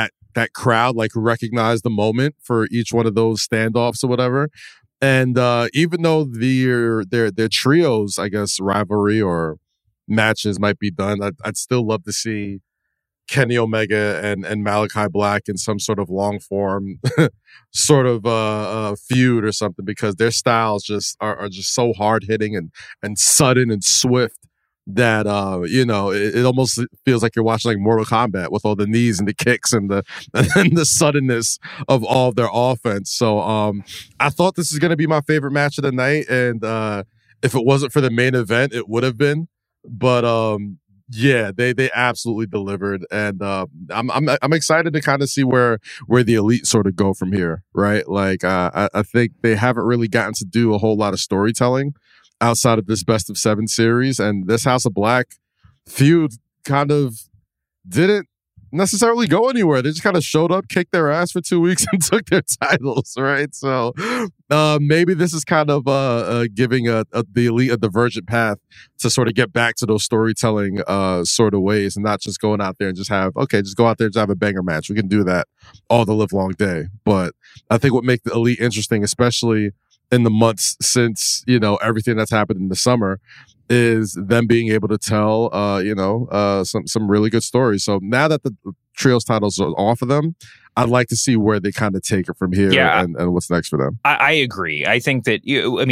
crowd like recognized the moment for each one of those standoffs or whatever. And even though their trios, I guess, rivalry or matches might be done, I'd still love to see Kenny Omega and Malachi Black in some sort of long form sort of feud or something, because their styles just are just so hard hitting and sudden and swift that it almost feels like you're watching like Mortal Kombat with all the knees and the kicks and the suddenness of all of their offense. So I thought this is going to be my favorite match of the night, and if it wasn't for the main event, it would have been. But yeah, they absolutely delivered, and I'm excited to kind of see where the Elite sort of go from here, right? Like I think they haven't really gotten to do a whole lot of storytelling outside of this best of 7 series, and this House of Black feud kind of didn't necessarily go anywhere. They just kind of showed up, kicked their ass for 2 weeks, and took their titles, right? So maybe this is kind of giving the Elite a divergent path to sort of get back to those storytelling sort of ways, and not just going out there and just go out there and just have a banger match. We can do that all the live long day. But I think what makes the Elite interesting, especially in the months since everything that's happened in the summer, is them being able to tell some really good stories. So now that the trios titles are off of them, I'd like to see where they kind of take it from here and what's next for them.
I agree. I think that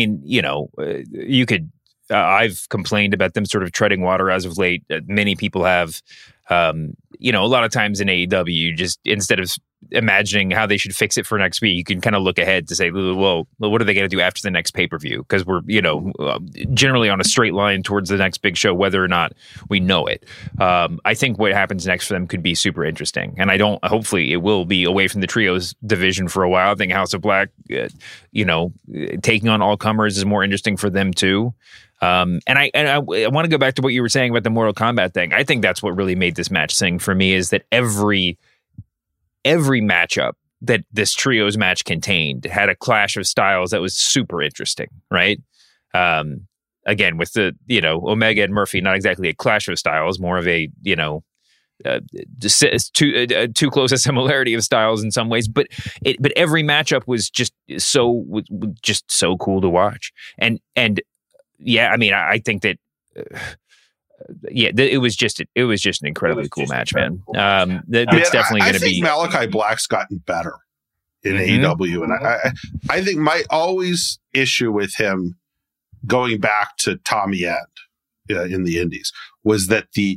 you could. I've complained about them sort of treading water as of late. Many people have. A lot of times in AEW, you just, instead of imagining how they should fix it for next week, you can kind of look ahead to say, well, what are they going to do after the next pay-per-view? Because we're, generally on a straight line towards the next big show, whether or not we know it. I think what happens next for them could be super interesting. And hopefully it will be away from the trios division for a while. I think House of Black, taking on all comers is more interesting for them too. And I want to go back to what you were saying about the Mortal Kombat thing. I think that's what really made this match sing for me, is that every matchup that this trios match contained had a clash of styles that was super interesting, right? Again, with the, Omega and Murphy, not exactly a clash of styles, more of a, too close a similarity of styles in some ways, but every matchup was just so cool to watch. And yeah, I mean, I think that, it was just an incredibly cool match, man. It's definitely going to be.
I think Malachi Black's gotten better in AEW, and I think my always issue with him, going back to Tommy End in the Indies, was that the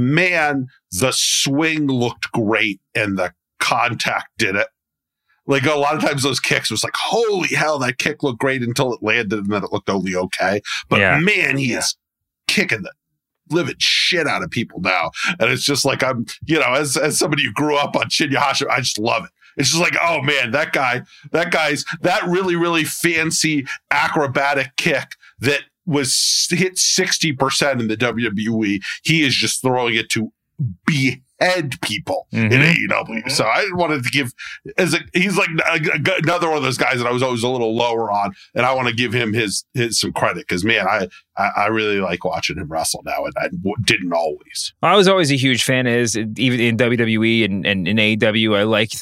swing looked great and the contact did it. Like, a lot of times those kicks was like, holy hell, that kick looked great until it landed, and then it looked only okay. But man, he is kicking the living shit out of people now. And it's just like, I'm, as somebody who grew up on Shinya Hashimoto, I just love it. It's just like, oh man, that guy's that really, really fancy acrobatic kick that was hit 60% in the WWE. He is just throwing it to behead people in AEW. So I wanted to give, he's like another one of those guys that I was always a little lower on, and I want to give him his some credit, because man, I really like watching him wrestle now, and I didn't always.
I was always a huge fan of his, even in WWE and in AEW. I like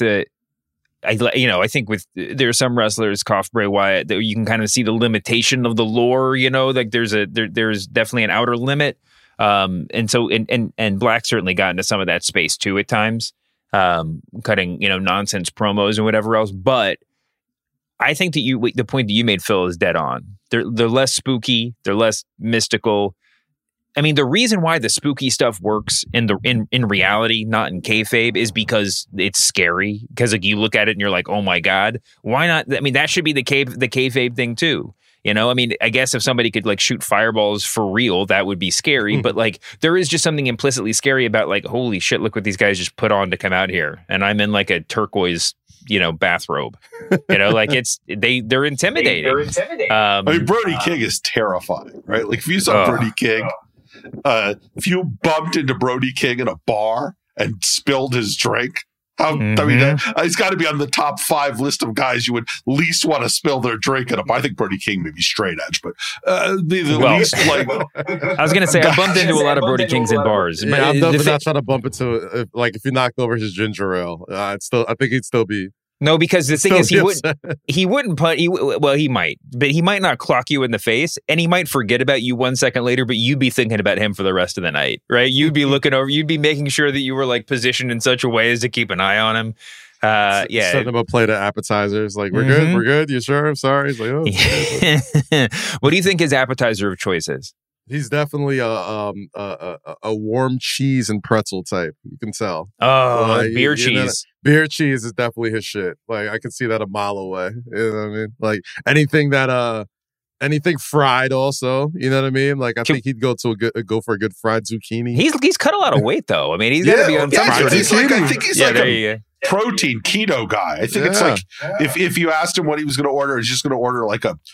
I think there are some wrestlers, Bray Wyatt, that you can kind of see the limitation of the lore, like there's definitely an outer limit. And so Black certainly got into some of that space too at times, cutting, nonsense promos and whatever else. But I think that the point that you made, Phil, is dead on. They're less spooky. They're less mystical. I mean, the reason why the spooky stuff works in reality, not in kayfabe, is because it's scary. Because like you look at it and you're like, oh my God, why not? I mean, that should be the kayfabe thing too. I mean, I guess if somebody could like shoot fireballs for real, that would be scary. But like, there is just something implicitly scary about like, holy shit, look what these guys just put on to come out here, and I'm in like a turquoise, bathrobe. Like they're intimidating.
I mean, Brody King is terrifying, right? Like if you saw Brody King, if you bumped into Brody King in a bar and spilled his drink. I mean, he's got to be on the top 5 list of guys you would least want to spill their drink at him. I think Brody King may be straight edge, but least like.
I was going to say, I bumped into a lot of Brody Kings in bars.
Yeah, I'm definitely not trying to bump into if you knocked over his ginger ale. I think he'd still be.
No, because the thing is, he wouldn't punt. He might, but he might not clock you in the face, and he might forget about you 1 second later, but you'd be thinking about him for the rest of the night, right? You'd be looking over, you'd be making sure that you were like positioned in such a way as to keep an eye on him.
Send him a plate of appetizers. Like, we're good. You sure? I'm sorry. He's like, oh.
What do you think his appetizer of choice is?
He's definitely a warm cheese and pretzel type. You can tell.
Oh, beer cheese.
Beer cheese is definitely his shit. Like I can see that a mile away. You know what I mean? Like anything fried also. You know what I mean? Like I think he'd go for a good fried zucchini.
He's cut a lot of weight though. I mean, he's got to be on some sort of.
I think he's like a protein keto guy. I think it's like if you asked him what he was going to order, he's just going to order like a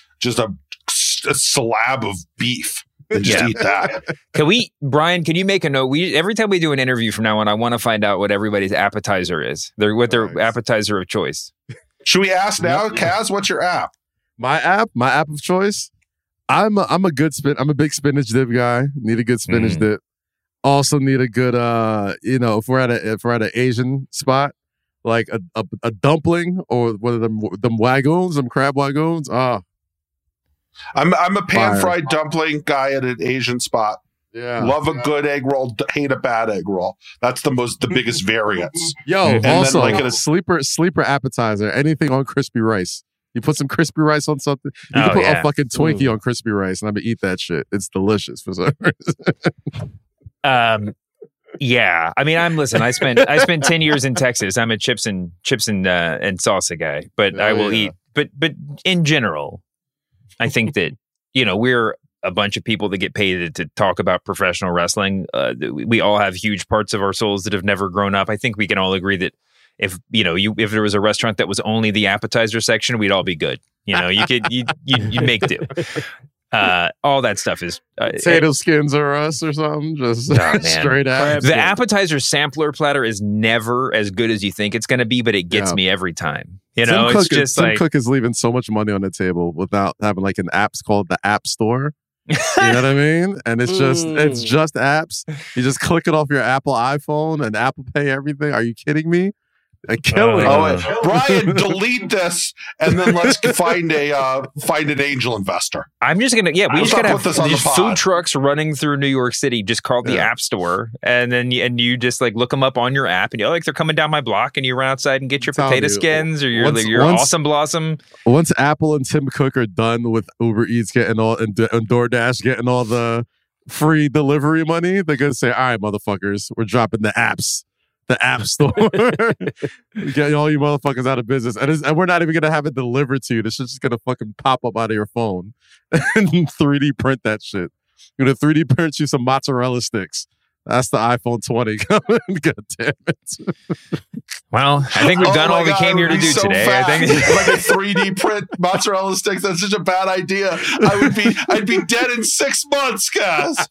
slab of beef. And just eat that.
Brian, can you make a note? Every time we do an interview from now on, I want to find out what everybody's appetizer is. What their appetizer of choice.
Should we ask now, Kaz? What's your app?
My app of choice. I'm a big spinach dip guy. Need a good spinach dip. Also need a good if we're at an Asian spot, like a dumpling or one of them wagoons, them crab wagoons.
I'm a pan-fried dumpling guy at an Asian spot.
Yeah.
Love a good egg roll, hate a bad egg roll. That's the biggest variance.
Yo, and also then a sleeper appetizer, anything on crispy rice. You put some crispy rice on something. You can put a fucking Twinkie on crispy rice, and I'm gonna eat that shit. It's delicious for some reason.
Yeah. I mean, I spent 10 years in Texas. I'm a chips and salsa guy, but I will eat. But in general, I think that, we're a bunch of people that get paid to talk about professional wrestling. We all have huge parts of our souls that have never grown up. I think we can all agree that if there was a restaurant that was only the appetizer section, we'd all be good. You'd make do. All that stuff is
potato skins or us or something. Just straight out.
The appetizer sampler platter is never as good as you think it's going to be, but it gets me every time. Tim
Cook is leaving so much money on the table without having like an app's called the App Store. You know what I mean? And it's just apps. You just click it off your Apple iPhone and Apple Pay everything. Are you kidding me? Killing.
Brian, delete this, and then let's find an angel investor.
I'm just gonna we just gotta have these food trucks running through New York City, just called the App Store, and then you just like look them up on your app, and you're like they're coming down my block, and you run outside and get your potato skins or your Awesome Blossom.
Once Apple and Tim Cook are done with Uber Eats getting all and DoorDash getting all the free delivery money, they're gonna say, "All right, motherfuckers, we're dropping the apps." The App Store. Get all you motherfuckers out of business. And we're not even going to have it delivered to you. This shit's just going to fucking pop up out of your phone and 3D print that shit. You're going to 3D print you some mozzarella sticks. That's the iPhone 20 coming. God damn it.
Well, I think we've done all we came here to do today.
Fast.
I think
like a 3D print mozzarella sticks. That's such a bad idea. I'd be dead in 6 months, guys.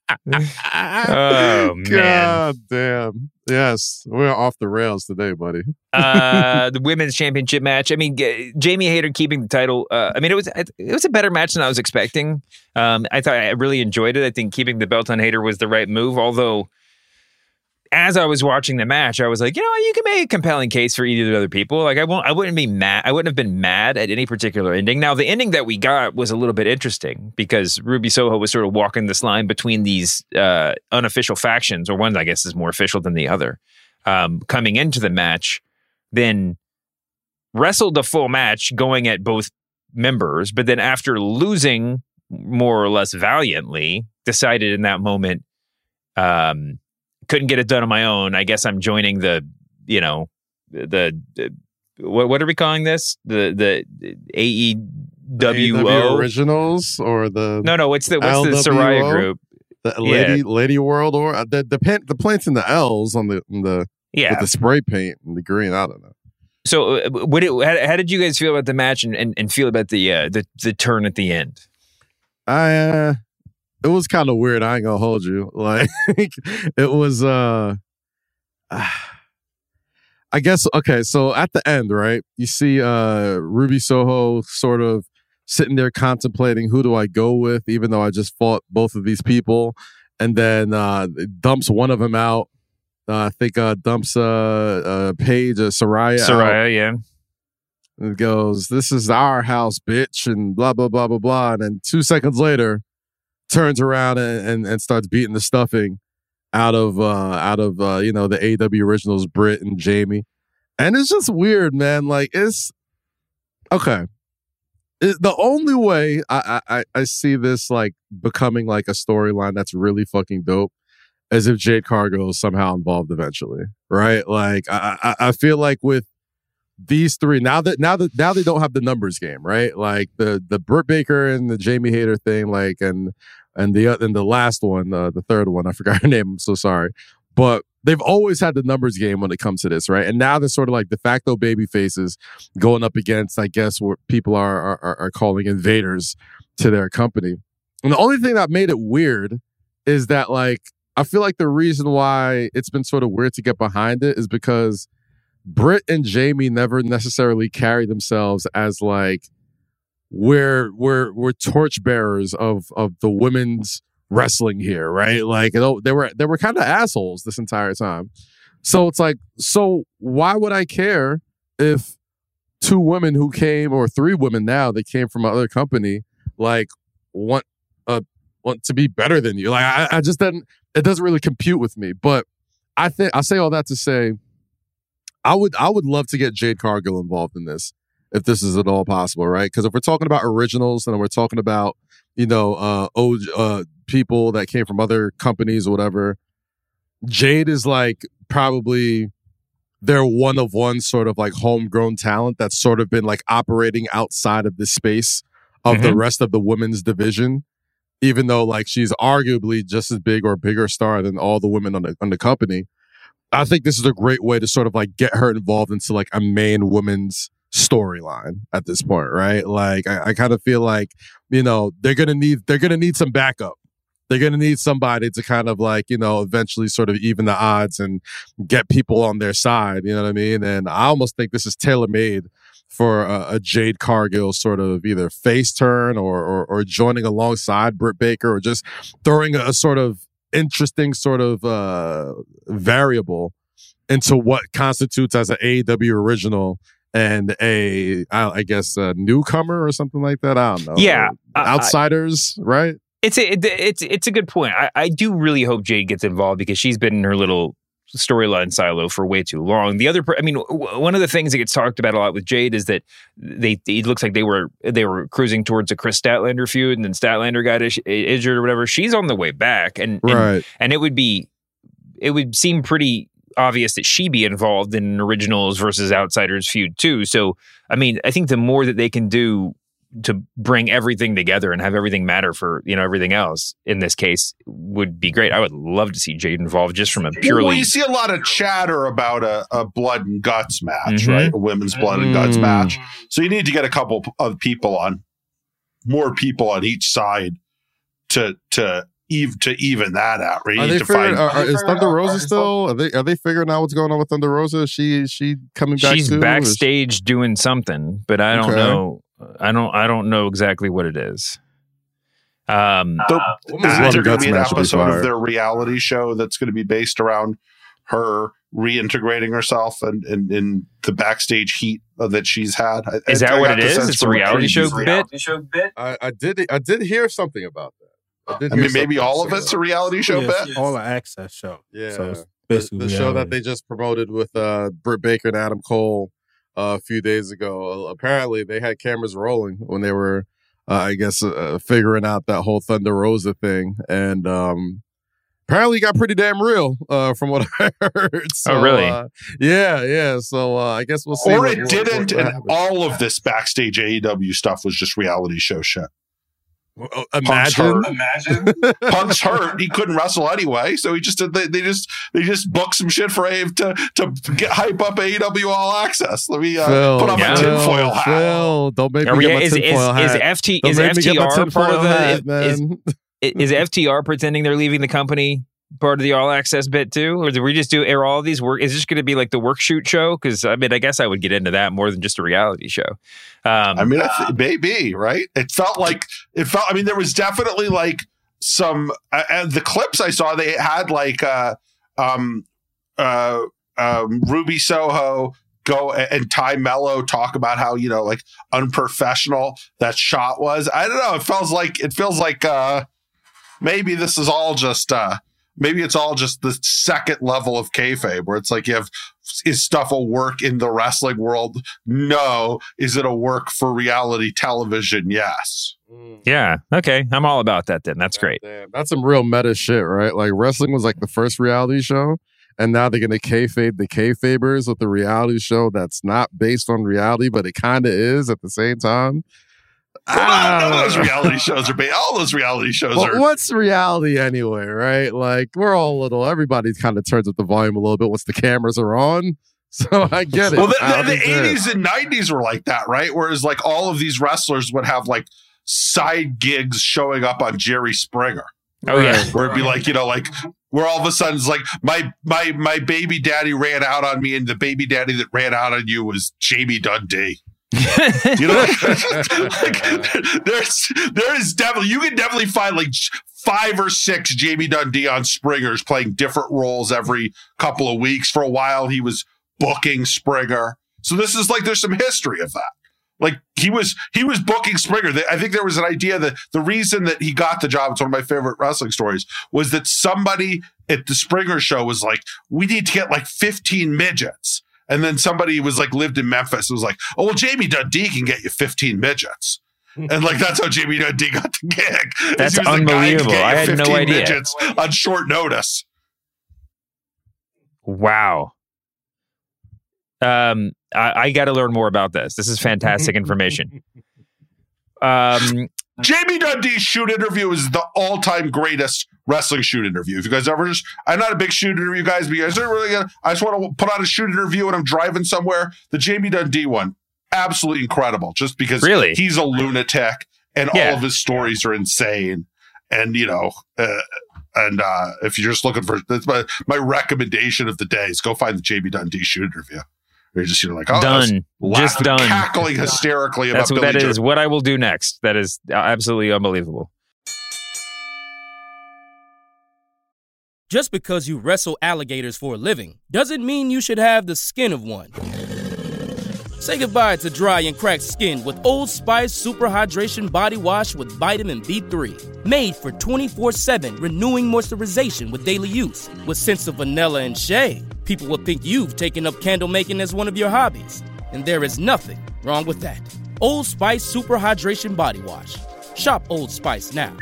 Oh man.
God damn. Yes, we're off the rails today, buddy.
The women's championship match. I mean, Jamie Hayter keeping the title. I mean, it was a better match than I was expecting. I thought I really enjoyed it. I think keeping the belt on Hayter was the right move. Although, as I was watching the match, I was like, you can make a compelling case for either of the other people. Like, I wouldn't be mad. I wouldn't have been mad at any particular ending. Now, the ending that we got was a little bit interesting because Ruby Soho was sort of walking this line between these unofficial factions, or one I guess is more official than the other, coming into the match, then wrestled a full match going at both members, but then after losing more or less valiantly, decided in that moment, couldn't get it done on my own. I guess I'm joining the what are we calling this? The AEWO
Originals or the
what's the Saraya group?
The Lady World or the plants in the L's on the with the spray paint and the green. I don't know.
So how did you guys feel about the match and feel about the turn at the end?
It was kind of weird. I ain't gonna hold you. Like it was. I guess okay. So at the end, right, you see Ruby Soho sort of sitting there contemplating who do I go with, even though I just fought both of these people, and then dumps one of them out. I think dumps Paige, Saraya.
Saraya, yeah.
And goes, "This is our house, bitch," and blah blah blah blah blah. And then 2 seconds later, turns around and starts beating the stuffing out of the AEW Originals, Britt and Jamie. And it's just weird, man. Like, it's okay. the only way I see this like becoming like a storyline that's really fucking dope is if Jade Cargill is somehow involved eventually, right? Like I feel like with these three now they don't have the numbers game, right? Like the Britt Baker and the Jamie Hayter thing, like and the last one, the third one, I forgot her name. I'm so sorry, but they've always had the numbers game when it comes to this, right? And now they're sort of like de facto baby faces going up against, I guess, what people are calling invaders to their company. And the only thing that made it weird is that, like, I feel like the reason why it's been sort of weird to get behind it is because Britt and Jamie never necessarily carry themselves as like we're torchbearers of the women's wrestling here, right? Like, you know, they were kind of assholes this entire time. So it's like, so why would I care if two women who came, or three women now that came from another company, like want to be better than you? Like, I just didn't. It doesn't really compute with me. But I say all that to say, I would love to get Jade Cargill involved in this if this is at all possible, right? Because if we're talking about originals and we're talking about, you know, people that came from other companies or whatever, Jade is like probably their one of one sort of like homegrown talent that's sort of been like operating outside of the space of the rest of the women's division, even though like she's arguably just as big or bigger star than all the women on the company. I think this is a great way to sort of like get her involved into like a main women's storyline at this point, right? Like I kind of feel like, you know, they're gonna need some backup. They're gonna need somebody to kind of like, you know, eventually sort of even the odds and get people on their side. You know what I mean? And I almost think this is tailor made for a Jade Cargill sort of either face turn or joining alongside Britt Baker, or just throwing a sort of interesting sort of variable into what constitutes as an AEW original and I guess a newcomer or something like that. I don't know.
Yeah,
outsiders, right?
It's a good point. I do really hope Jade gets involved because she's been in her little storyline silo for way too long. The other, one of the things that gets talked about a lot with Jade is that it looks like they were cruising towards a Chris Statlander feud, and then Statlander got injured or whatever. She's on the way back, and it would seem pretty obvious that she be involved in an originals versus outsiders feud too. So, I mean, I think the more that they can do to bring everything together and have everything matter for, you know, everything else in this case would be great. I would love to see Jade involved just from a purely...
Well, you see a lot of chatter about a blood and guts match, right? A women's blood and guts match. So you need to get a couple of more people on each side to even that out. Right?
Is Thunder Rosa still? Are they figuring out what's going on with Thunder Rosa? Is she coming back?
She's backstage doing something, but I don't know. I don't know exactly what it is.
Is there going to be an episode of their reality show that's going to be based around her reintegrating herself and in the backstage heat that she's had?
Is that what it is? It's a reality show bit?
I did hear something about that.
I mean, maybe all of it's a reality show bit?
All an access show.
Yeah.
So
the show that they just promoted with Britt Baker and Adam Cole a few days ago. Apparently, they had cameras rolling when they were, figuring out that whole Thunder Rosa thing. And apparently it got pretty damn real from what I heard. So,
oh, really?
Yeah. So I guess we'll see.
Or it didn't, and all of this backstage AEW stuff was just reality show shit.
Imagine.
Punk's hurt. He couldn't wrestle anyway, so he just they just booked some shit for Ave to get hype up AEW All Access. Let me put on my tinfoil hat.
Phil, don't make me get my tinfoil hat.
Is FTR part of the? Is FTR pretending they're leaving the company part of the All Access bit too, or did we just do all of these work? Is this going to be like the work shoot show? Because I mean, I guess I would get into that more than just a reality show.
Maybe, right? It felt. I mean, there was definitely like some. The clips I saw, they had like Ruby Soho go and Ty Mello talk about how, you know, like unprofessional that shot was. I don't know. It feels like maybe this is all just. Maybe it's all just the second level of kayfabe, where it's like you have is stuff a work in the wrestling world? No. Is it a work for reality television? Yes.
Yeah. Okay. I'm all about that then. That's great.
Damn, that's some real meta shit, right? Like wrestling was like the first reality show, and now they're going to kayfabe the kayfabers with the reality show that's not based on reality, but it kind of is at the same time.
None of those reality shows are based. All those reality shows are.
What's reality anyway, right? Like we're all everybody kind of turns up the volume a little bit once the cameras are on. So I get it.
Well, the 80s and 90s were like that, right? Whereas like all of these wrestlers would have like side gigs showing up on Jerry Springer.
Oh yeah,
where it'd be like, you know, like where all of a sudden it's like my baby daddy ran out on me, and the baby daddy that ran out on you was Jamie Dundee. You know, like, there is definitely, you can definitely find like 5 or 6 Jamie Dundee on Springers playing different roles every couple of weeks. For a while, he was booking Springer. So this is like, there's some history of that. Like he was booking Springer. I think there was an idea that the reason that he got the job, it's one of my favorite wrestling stories, was that somebody at the Springer show was like, we need to get like 15 midgets. And then somebody was like, lived in Memphis, was like, oh, well, Jamie Dundee can get you 15 midgets. And like, that's how Jamie Dundee got the gig.
That's unbelievable. I had no idea.
Midgets on short notice.
Wow. I got to learn more about this. This is fantastic information.
Jamie Dundee's shoot interview is the all-time greatest wrestling shoot interview. If you guys ever I'm not a big shoot interview guys, but you guys are really I just want to put on a shoot interview when I'm driving somewhere. The Jamie Dundee one, absolutely incredible, just because he's a lunatic and all of his stories are insane. And, you know, if you're just looking for, that's my recommendation of the day is go find the Jamie Dundee shoot interview. You're just, like, oh,
done. Just done.
Cackling hysterically
That's
about
what
Billy
that is. What I will do next. That is absolutely unbelievable.
Just because you wrestle alligators for a living doesn't mean you should have the skin of one. Say goodbye to dry and cracked skin with Old Spice Super Hydration Body Wash with Vitamin B3. Made for 24/7 renewing moisturization with daily use. With scents of vanilla and shea, people will think you've taken up candle making as one of your hobbies. And there is nothing wrong with that. Old Spice Super Hydration Body Wash. Shop Old Spice now.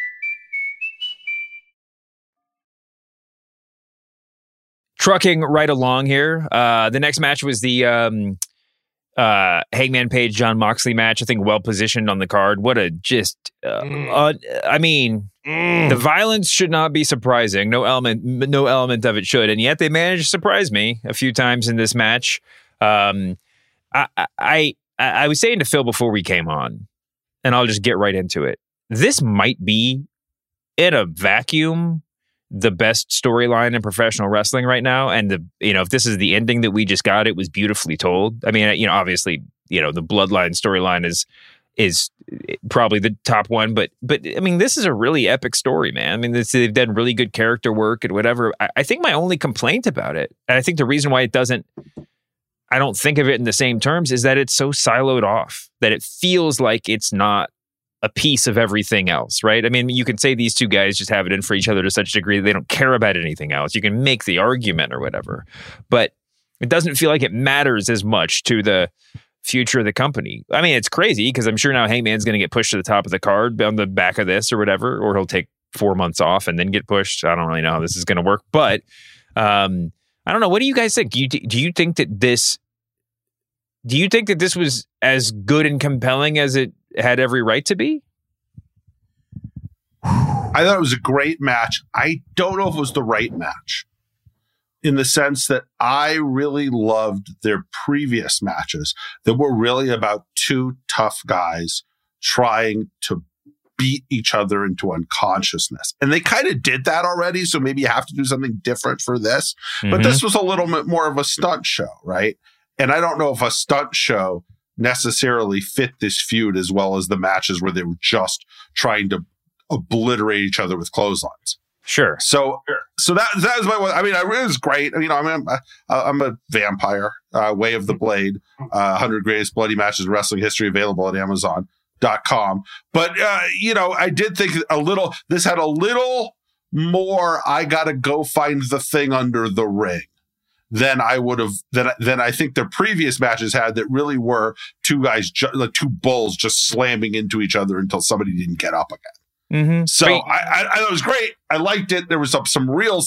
Trucking right along here. The next match was the Hangman Page John Moxley match. I think well positioned on the card. What a just I mean, the violence should not be surprising. No element of it should, and yet they managed to surprise me a few times in this match. I was saying to Phil before we came on, and I'll just get right into it. This might be in a vacuum the best storyline in professional wrestling right now. And if this is the ending that we just got, it was beautifully told. I mean, obviously, the Bloodline storyline is probably the top one, but I mean, this is a really epic story, man. I mean, they've done really good character work and whatever. I think my only complaint about it, and I think the reason why I don't think of it in the same terms, is that it's so siloed off that it feels like it's not a piece of everything else, right? I mean, you can say these two guys just have it in for each other to such a degree that they don't care about anything else. You can make the argument or whatever, but it doesn't feel like it matters as much to the future of the company. I mean, it's crazy because I'm sure now Hangman's going to get pushed to the top of the card on the back of this or whatever, or he'll take 4 months off and then get pushed. I don't really know how this is going to work, but I don't know. What do you guys think? Do you think that this was as good and compelling as it had every right to be?
I thought it was a great match. I don't know if it was the right match, in the sense that I really loved their previous matches that were really about two tough guys trying to beat each other into unconsciousness. And they kind of did that already, so maybe you have to do something different for this. Mm-hmm. But this was a little bit more of a stunt show, right? And I don't know if a stunt show necessarily fit this feud as well as the matches where they were just trying to obliterate each other with clotheslines.
Sure.
So that was my one. I mean, it was great. I mean, I'm a vampire. Way of the Blade, 100 Greatest Bloody Matches in Wrestling History, available at Amazon.com. But I did think this had a little more. I gotta go find the thing under the ring than I would have, than I think the previous matches had that really were two guys, like two bulls just slamming into each other until somebody didn't get up again.
Mm-hmm.
So I thought it was great. I liked it. There was some real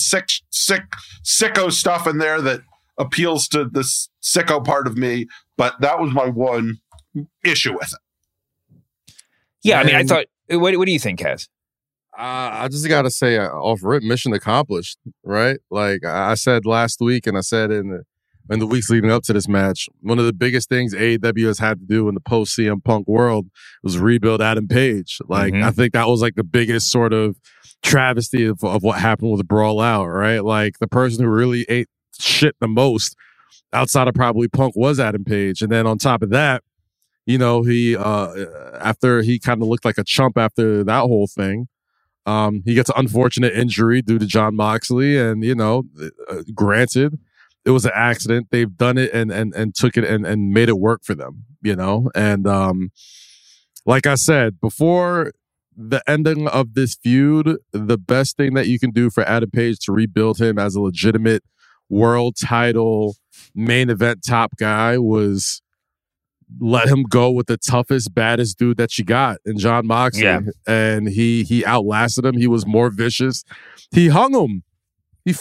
sicko stuff in there that appeals to the sicko part of me, but that was my one issue with it.
Yeah, I mean, I thought, what do you think, Kaz?
I just got to say, off rip, mission accomplished, right? Like I said last week, and I said in the weeks leading up to this match, one of the biggest things AEW has had to do in the post CM Punk world was rebuild Adam Page. Like, I think that was like the biggest sort of travesty of what happened with Brawl Out, right? Like the person who really ate shit the most outside of probably Punk was Adam Page. And then on top of that, you know, he, after he kind of looked like a chump after that whole thing, he gets an unfortunate injury due to Jon Moxley, and you know, granted, it was an accident. They've done it and took it and made it work for them, you know. And like I said before, the ending of this feud, the best thing that you can do for Adam Page to rebuild him as a legitimate world title main event top guy was let him go with the toughest, baddest dude that you got in Jon Moxley. Yeah. And he outlasted him. He was more vicious. He hung him. He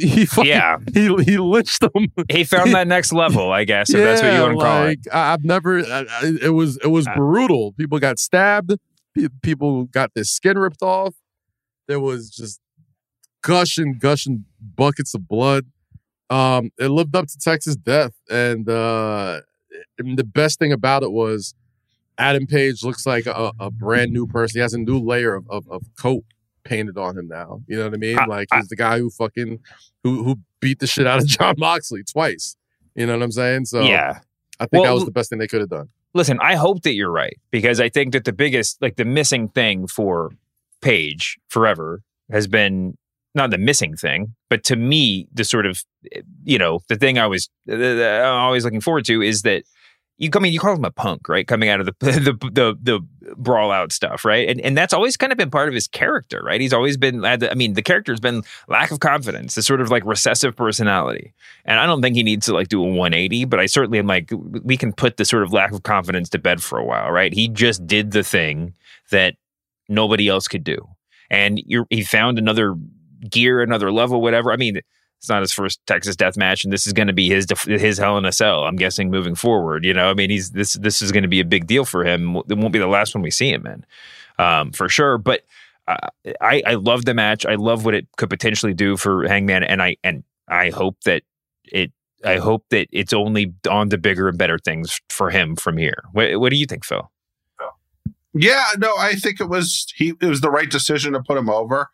lynched him.
He found that next level, I guess, if that's what you want to call it.
I've never, it was brutal. People got stabbed. People got their skin ripped off. There was just gushing buckets of blood. It lived up to Texas Death. And the best thing about it was Adam Page looks like a brand new person. He has a new layer of coat painted on him now. You know what I mean? Like he's the guy who beat the shit out of Jon Moxley twice. You know what I'm saying? So
yeah,
I think that was the best thing they could have done.
Listen, I hope that you're right, because I think that the biggest, like the missing thing for Page forever has been not the missing thing, but to me, the sort of, you know, the thing I'm always looking forward to is that you call him a punk, right? Coming out of the Brawl Out stuff, right? And that's always kind of been part of his character, right? He's always been, the character's been lack of confidence, this sort of like recessive personality. And I don't think he needs to like do a 180, but I certainly am like, we can put the sort of lack of confidence to bed for a while, right? He just did the thing that nobody else could do. And he found another gear, another level, whatever. I mean, it's not his first Texas Death Match, and this is going to be his Hell in a Cell, I'm guessing, moving forward. You know, I mean, this is going to be a big deal for him. It won't be the last one we see him in, for sure. But I love the match. I love what it could potentially do for Hangman, and I hope that it's only on to bigger and better things for him from here. What do you think, Phil?
Yeah, no, I think it was the right decision to put him over.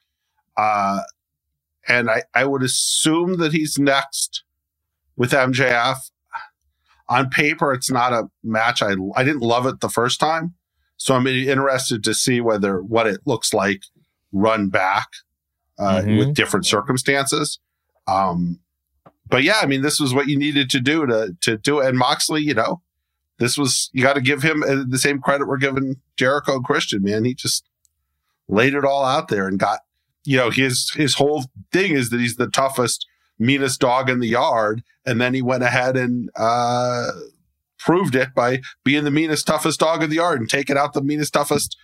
And I would assume that he's next with MJF. On paper, it's not a match. I didn't love it the first time. So I'm interested to see what it looks like run back with different circumstances. But yeah, I mean, this was what you needed to do to do it. And Moxley, you know, you got to give him the same credit we're giving Jericho and Christian, man. He just laid it all out there and got, you know, his whole thing is that he's the toughest, meanest dog in the yard. And then he went ahead and proved it by being the meanest, toughest dog in the yard and taking out the meanest, toughest,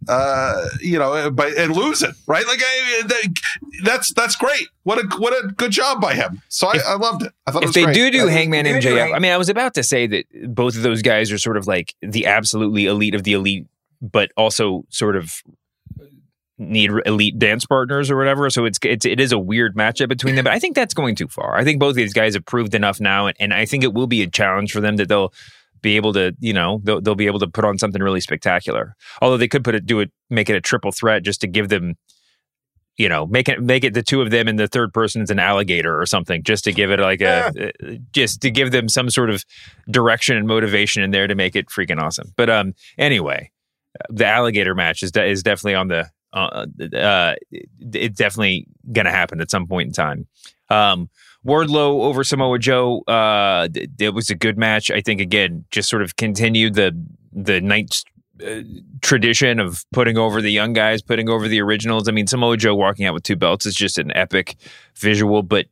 and losing, right? Like, that's great. What a good job by him. So I loved it. I thought
if
it was
they
great.
do Hangman MJF, I mean, I was about to say that both of those guys are sort of like the absolutely elite of the elite, but also sort of need elite dance partners or whatever. So it is a weird matchup between them, but I think that's going too far. I think both of these guys have proved enough now, and I think it will be a challenge for them that they'll be able to, you know, they'll be able to put on something really spectacular. Although they could make it a triple threat just to give them, you know, make it the two of them and the third person is an alligator or something, just to give it like just to give them some sort of direction and motivation in there to make it freaking awesome. But anyway, the alligator match is definitely on the it's definitely going to happen at some point in time. Wardlow over Samoa Joe. It was a good match. I think, again, just sort of continued the night's tradition of putting over the young guys, putting over the originals. I mean, Samoa Joe walking out with 2 belts is just an epic visual, but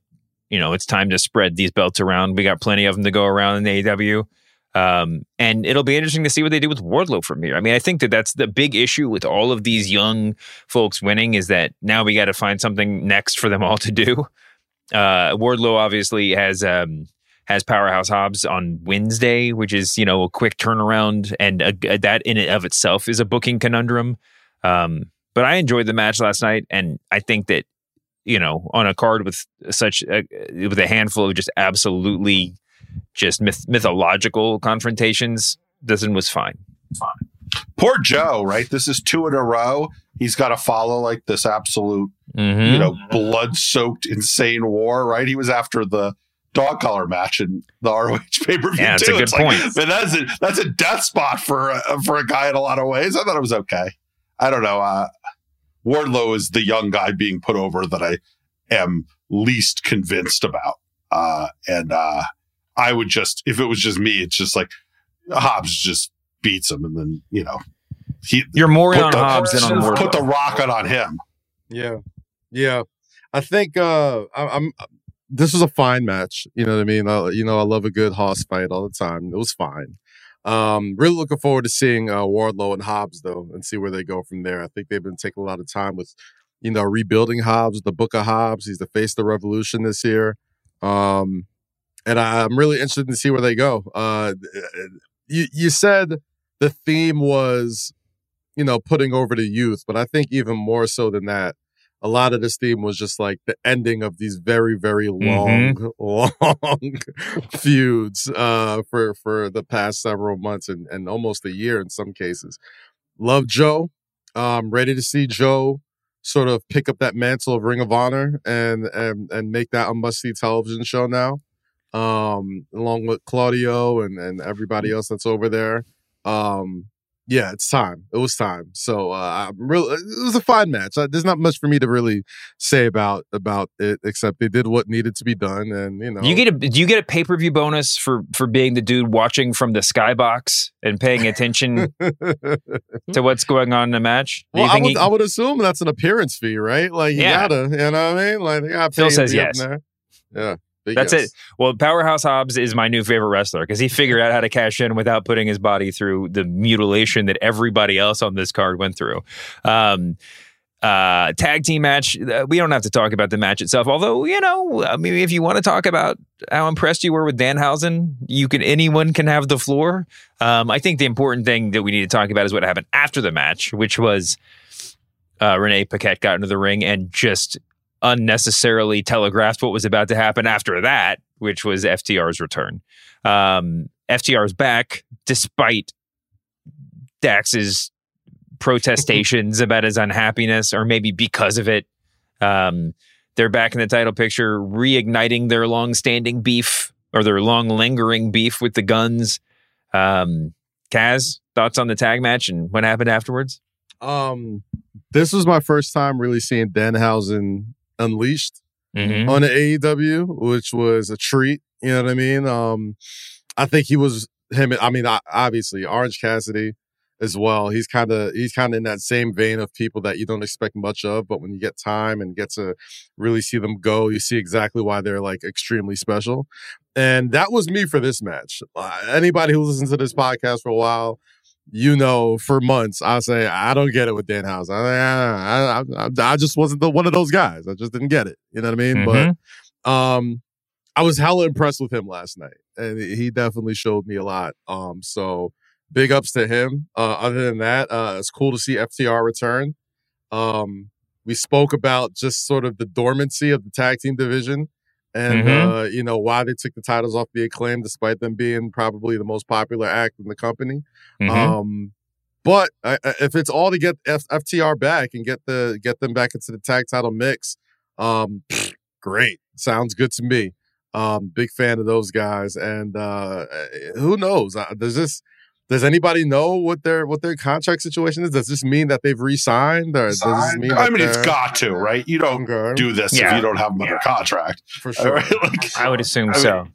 it's time to spread these belts around. We got plenty of them to go around in AEW. And it'll be interesting to see what they do with Wardlow from here. I mean, I think that's the big issue with all of these young folks winning is that now we got to find something next for them all to do. Wardlow obviously has Powerhouse Hobbs on Wednesday, which is, a quick turnaround. And that in and of itself is a booking conundrum. But I enjoyed the match last night. And I think that, on a card with with a handful of just absolutely just mythological confrontations, this one was fine.
Poor Joe, right? This is 2 in a row. He's got to follow like this absolute, blood-soaked, insane war, right? He was after the dog collar match in the ROH pay-per-view.
Yeah, that's
too.
a good point.
Man, that's a death spot for a guy in a lot of ways. I thought it was okay. I don't know. Wardlow is the young guy being put over that I am least convinced about. I would just, if it was just me, it's just like Hobbs just beats him, and then
you're more on Hobbs than on Wardlow.
Put the rocket on him.
Yeah. I think this was a fine match. You know what I mean? I love a good Hoss fight all the time. It was fine. Really looking forward to seeing Wardlow and Hobbs though, and see where they go from there. I think they've been taking a lot of time with, rebuilding Hobbs, the Book of Hobbs. He's the face of the Revolution this year. And I'm really interested to see where they go. You said the theme was, putting over the youth, but I think even more so than that, a lot of this theme was just like the ending of these very, very long feuds for the past several months and almost a year in some cases. Love Joe. Ready to see Joe sort of pick up that mantle of Ring of Honor and make that a must-see television show now. Along with Claudio and everybody else that's over there. It's time. It was time. So it was a fine match. There's not much for me to really say about it, except they did what needed to be done. And
do you get a pay-per-view bonus for being the dude watching from the skybox and paying attention to what's going on in the match?
Well, I would assume that's an appearance fee, right? Like you gotta, you know what I mean? Like they gotta pay.
Phil says yes.
Yeah.
That's it. Well, Powerhouse Hobbs is my new favorite wrestler because he figured out how to cash in without putting his body through the mutilation that everybody else on this card went through. Tag team match. We don't have to talk about the match itself. Although, if you want to talk about how impressed you were with Danhausen, anyone can have the floor. I think the important thing that we need to talk about is what happened after the match, which was Renee Paquette got into the ring and just unnecessarily telegraphed what was about to happen after that, which was FTR's return. FTR's back, despite Dax's protestations about his unhappiness, or maybe because of it. They're back in the title picture, reigniting their long-standing beef, or their long-lingering beef with the Guns. Kaz, thoughts on the tag match and what happened afterwards?
This was my first time really seeing Danhausen unleashed on the AEW, which was a treat. You know what I mean? I think obviously Orange Cassidy as well. He's kind of in that same vein of people that you don't expect much of, but when you get time and get to really see them go, you see exactly why they're like extremely special. And that was me for this match. Anybody who listens to this podcast for a while, for months, I say, I don't get it with Danhausen. I just wasn't one of those guys. I just didn't get it. You know what I mean? But I was hella impressed with him last night. And he definitely showed me a lot. So big ups to him. Other than that, it's cool to see FTR return. We spoke about just sort of the dormancy of the tag team division. And, why they took the titles off the Acclaim, despite them being probably the most popular act in the company. But if it's all to get FTR back and get them back into the tag title mix, great. Sounds good to me. Big fan of those guys. And who knows? Does anybody know what their contract situation is? Does this mean that they've re-signed? Or does this mean
it's got to, right? You don't do this if you don't have them under contract.
For sure.
Right? I would assume so.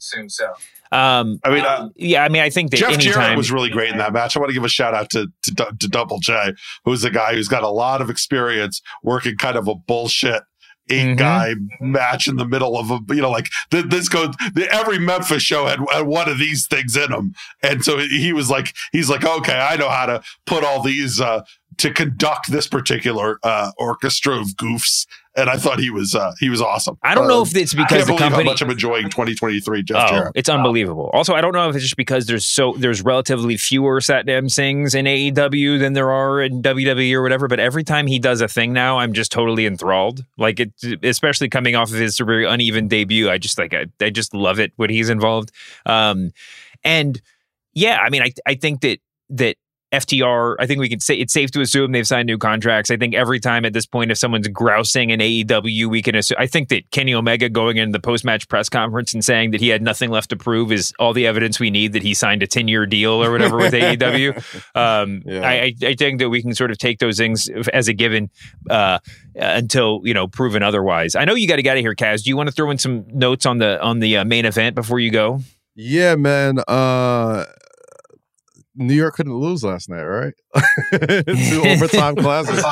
I think that
Jeff Jarrett was really great in that match. I want to give a shout out to Double J, who's a guy who's got a lot of experience working kind of a bullshit 8-guy match in the middle of every Memphis show had one of these things in them. And so he's like, okay, I know how to put all these, to conduct this particular orchestra of goofs. And I thought he was awesome.
I don't know if it's because the company,
how much I'm enjoying 2023. Jeff Jarrett.
It's unbelievable. Also, I don't know if it's just because there's relatively fewer Satnam Singhs in AEW than there are in WWE or whatever. But every time he does a thing now, I'm just totally enthralled. Like it, especially coming off of his very uneven debut. I just just love it when he's involved. And yeah, I mean, I think that FTR, I think we can say it's safe to assume they've signed new contracts. I think every time at this point, if someone's grousing in AEW, we can assume. I think that Kenny Omega going in the post-match press conference and saying that he had nothing left to prove is all the evidence we need that he signed a 10-year deal or whatever with AEW. I think that we can sort of take those things as a given until proven otherwise. I know you got to get out of here, Kaz. Do you want to throw in some notes on the main event before you go?
Yeah, man. New York couldn't lose last night, right? Two overtime classics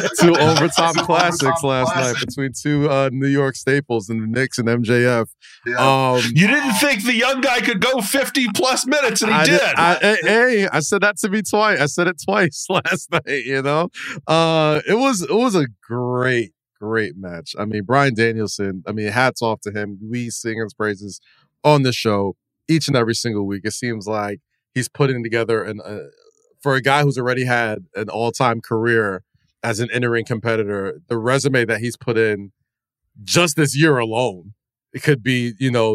last night between two New York staples in the Knicks and MJF.
You didn't think the young guy could go 50 plus minutes, and he did.
I said that to me twice. I said it twice last night. It was a great match. I mean, Bryan Danielson. I mean, hats off to him. We sing his praises on the show each and every single week. It seems like he's putting together for a guy who's already had an all-time career as an in-ring competitor, the resume that he's put in just this year alone, it could be,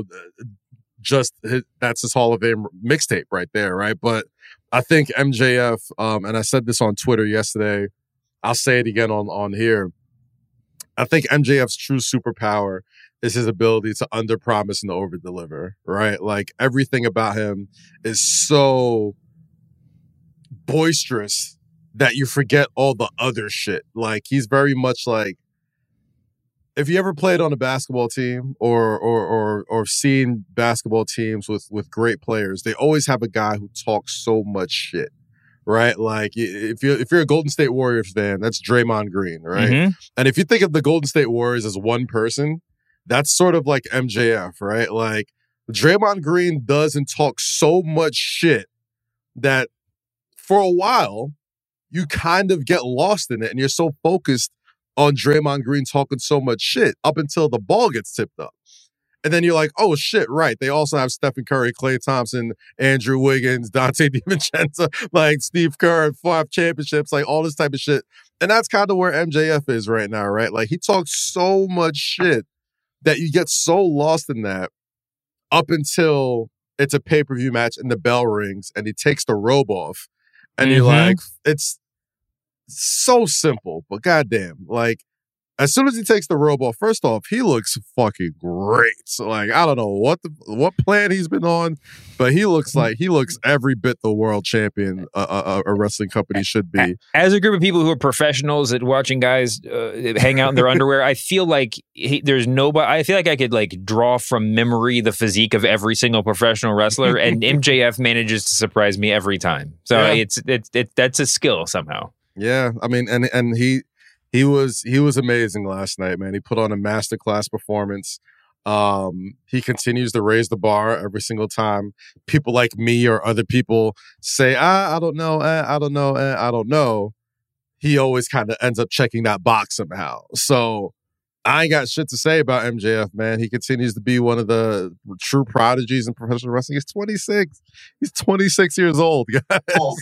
that's his Hall of Fame mixtape right there, right? But I think MJF, and I said this on Twitter yesterday, I'll say it again on here. I think MJF's true superpower is his ability to underpromise and overdeliver, right? Like everything about him is so boisterous that you forget all the other shit. Like he's very much like, if you ever played on a basketball team or seen basketball teams with great players, they always have a guy who talks so much shit, right? Like if you're a Golden State Warriors fan, that's Draymond Green, right? Mm-hmm. And if you think of the Golden State Warriors as one person, that's sort of like MJF, right? Like Draymond Green does and talks so much shit that for a while you kind of get lost in it, and you're so focused on Draymond Green talking so much shit up until the ball gets tipped up. And then you're like, oh shit, right. They also have Stephen Curry, Klay Thompson, Andrew Wiggins, Dante DiVincenzo, like Steve Kerr, 5 championships, like all this type of shit. And that's kind of where MJF is right now, right? Like he talks so much shit that you get so lost in that up until it's a pay-per-view match and the bell rings and he takes the robe off. And you're like, it's so simple, but goddamn, like as soon as he takes the robe off, first off, he looks fucking great. So like, I don't know what plan he's been on, but he looks every bit the world champion a wrestling company should be.
As a group of people who are professionals at watching guys hang out in their underwear, I feel like there's nobody. I feel like I could like draw from memory the physique of every single professional wrestler, and MJF manages to surprise me every time. So it's that's a skill somehow.
Yeah, I mean, and he was amazing last night, man. He put on a masterclass performance. He continues to raise the bar every single time people like me or other people say, I don't know. He always kind of ends up checking that box somehow. So I ain't got shit to say about MJF, man. He continues to be one of the true prodigies in professional wrestling. He's 26. He's 26 years old, guys.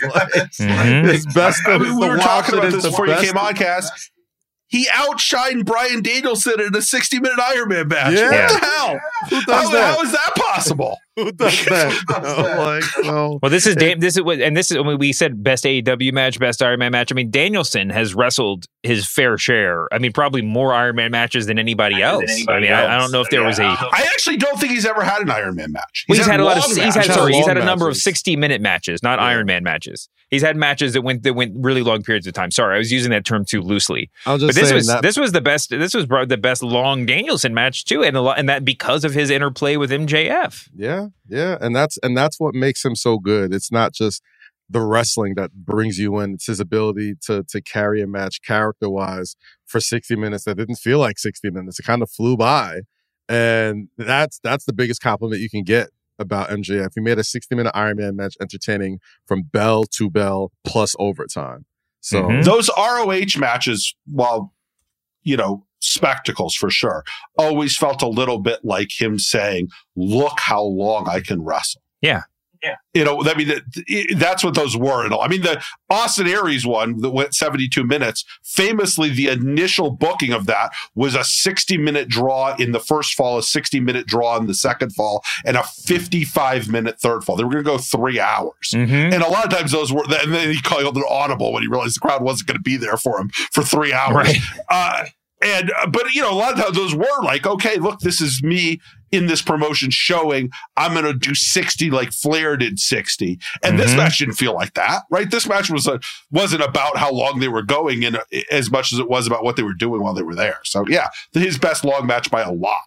His best.
We were talking about this before you came on, Cass. He outshined Bryan Danielson in a 60-minute Iron Man match.
Yeah.
What the hell?
Who does that?
How is that possible?
Who does that?
Well, this is when we said best AEW match, best Iron Man match. I mean, Danielson has wrestled his fair share. I mean, probably more Iron Man matches than anybody else. I don't know if there was a.
I actually don't think he's ever had an Iron Man match.
He's had a lot of. He's had a number of 60-minute matches, not Iron Man matches. He's had matches that went really long periods of time. Sorry, I was using that term too loosely. This was the best. This was the best long Danielson match too, and that because of his interplay with MJF.
Yeah, and that's what makes him so good. It's not just the wrestling that brings you in. It's his ability to carry a match character-wise for 60 minutes that didn't feel like 60 minutes. It kind of flew by. And that's the biggest compliment you can get about MJF. He made a 60-minute Iron Man match entertaining from bell to bell plus overtime. So
those ROH matches, while, spectacles for sure, always felt a little bit like him saying, look how long I can wrestle.
Yeah.
That's what those were. The Austin Aries one that went 72 minutes, famously, the initial booking of that was a 60-minute draw in the first fall, a 60-minute draw in the second fall, and a 55-minute third fall. They were going to go 3 hours. And a lot of times those were, and then he called it audible when he realized the crowd wasn't going to be there for him for 3 hours.
Right.
But a lot of times those were like, okay, look, this is me in this promotion showing I'm going to do 60 like Flair did 60. And this match didn't feel like that, right? This match wasn't about how long they were going in as much as it was about what they were doing while they were there. So yeah, his best long match by a lot.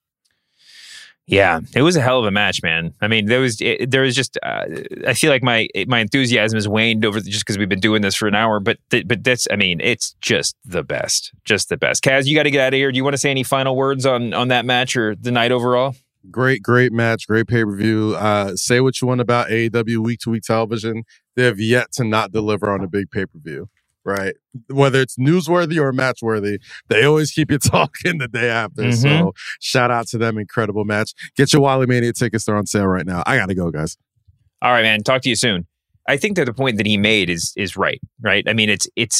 Yeah, it was a hell of a match, man. I mean, there was just I feel like my enthusiasm has waned over just because we've been doing this for an hour. But that's, it's just the best. Kaz, you got to get out of here. Do you want to say any final words on that match or the night overall?
Great match, great pay-per-view. Say what you want about AEW week-to-week television. They have yet to not deliver on a big pay-per-view. Right. Whether it's newsworthy or match-worthy, they always keep you talking the day after. So shout out to them. Incredible match. Get your Wally Mania tickets. They're on sale right now. I got to go, guys.
All right, man. Talk to you soon. I think that the point that he made is right. I mean,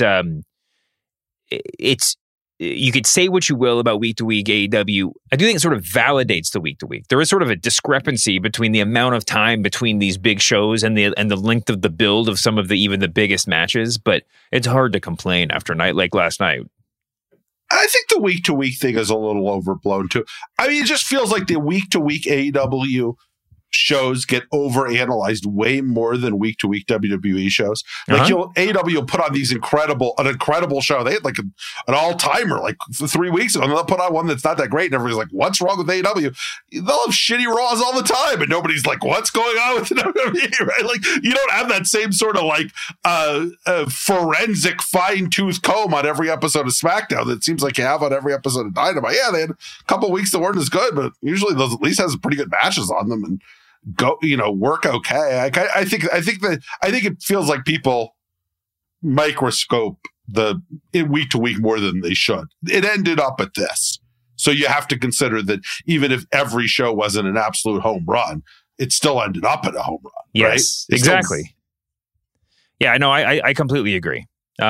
it's you could say what you will about week-to-week AEW. I do think it sort of validates the week-to-week. There is sort of a discrepancy between the amount of time between these big shows and the length of the build of some of even the biggest matches, but it's hard to complain after a night like last night.
I think the week-to-week thing is a little overblown, too. I mean, it just feels like the week-to-week AEW shows get overanalyzed way more than week-to-week WWE shows. Like AEW will put on an incredible show. They had like an all-timer like 3 weeks ago, and they'll put on one that's not that great, and everybody's like, what's wrong with AEW? They'll have shitty Raws all the time, and nobody's like, what's going on with the WWE? Right? Like, you don't have that same sort of like forensic fine-tooth comb on every episode of SmackDown that seems like you have on every episode of Dynamite. Yeah, they had a couple weeks that weren't as good, but usually those at least has pretty good matches on them and work okay. I think it feels like people microscope the week to week more than they should. It ended up at this. So you have to consider that even if every show wasn't an absolute home run, it still ended up at a home run.
Yes,
right?
Exactly. Yeah, no, I completely agree.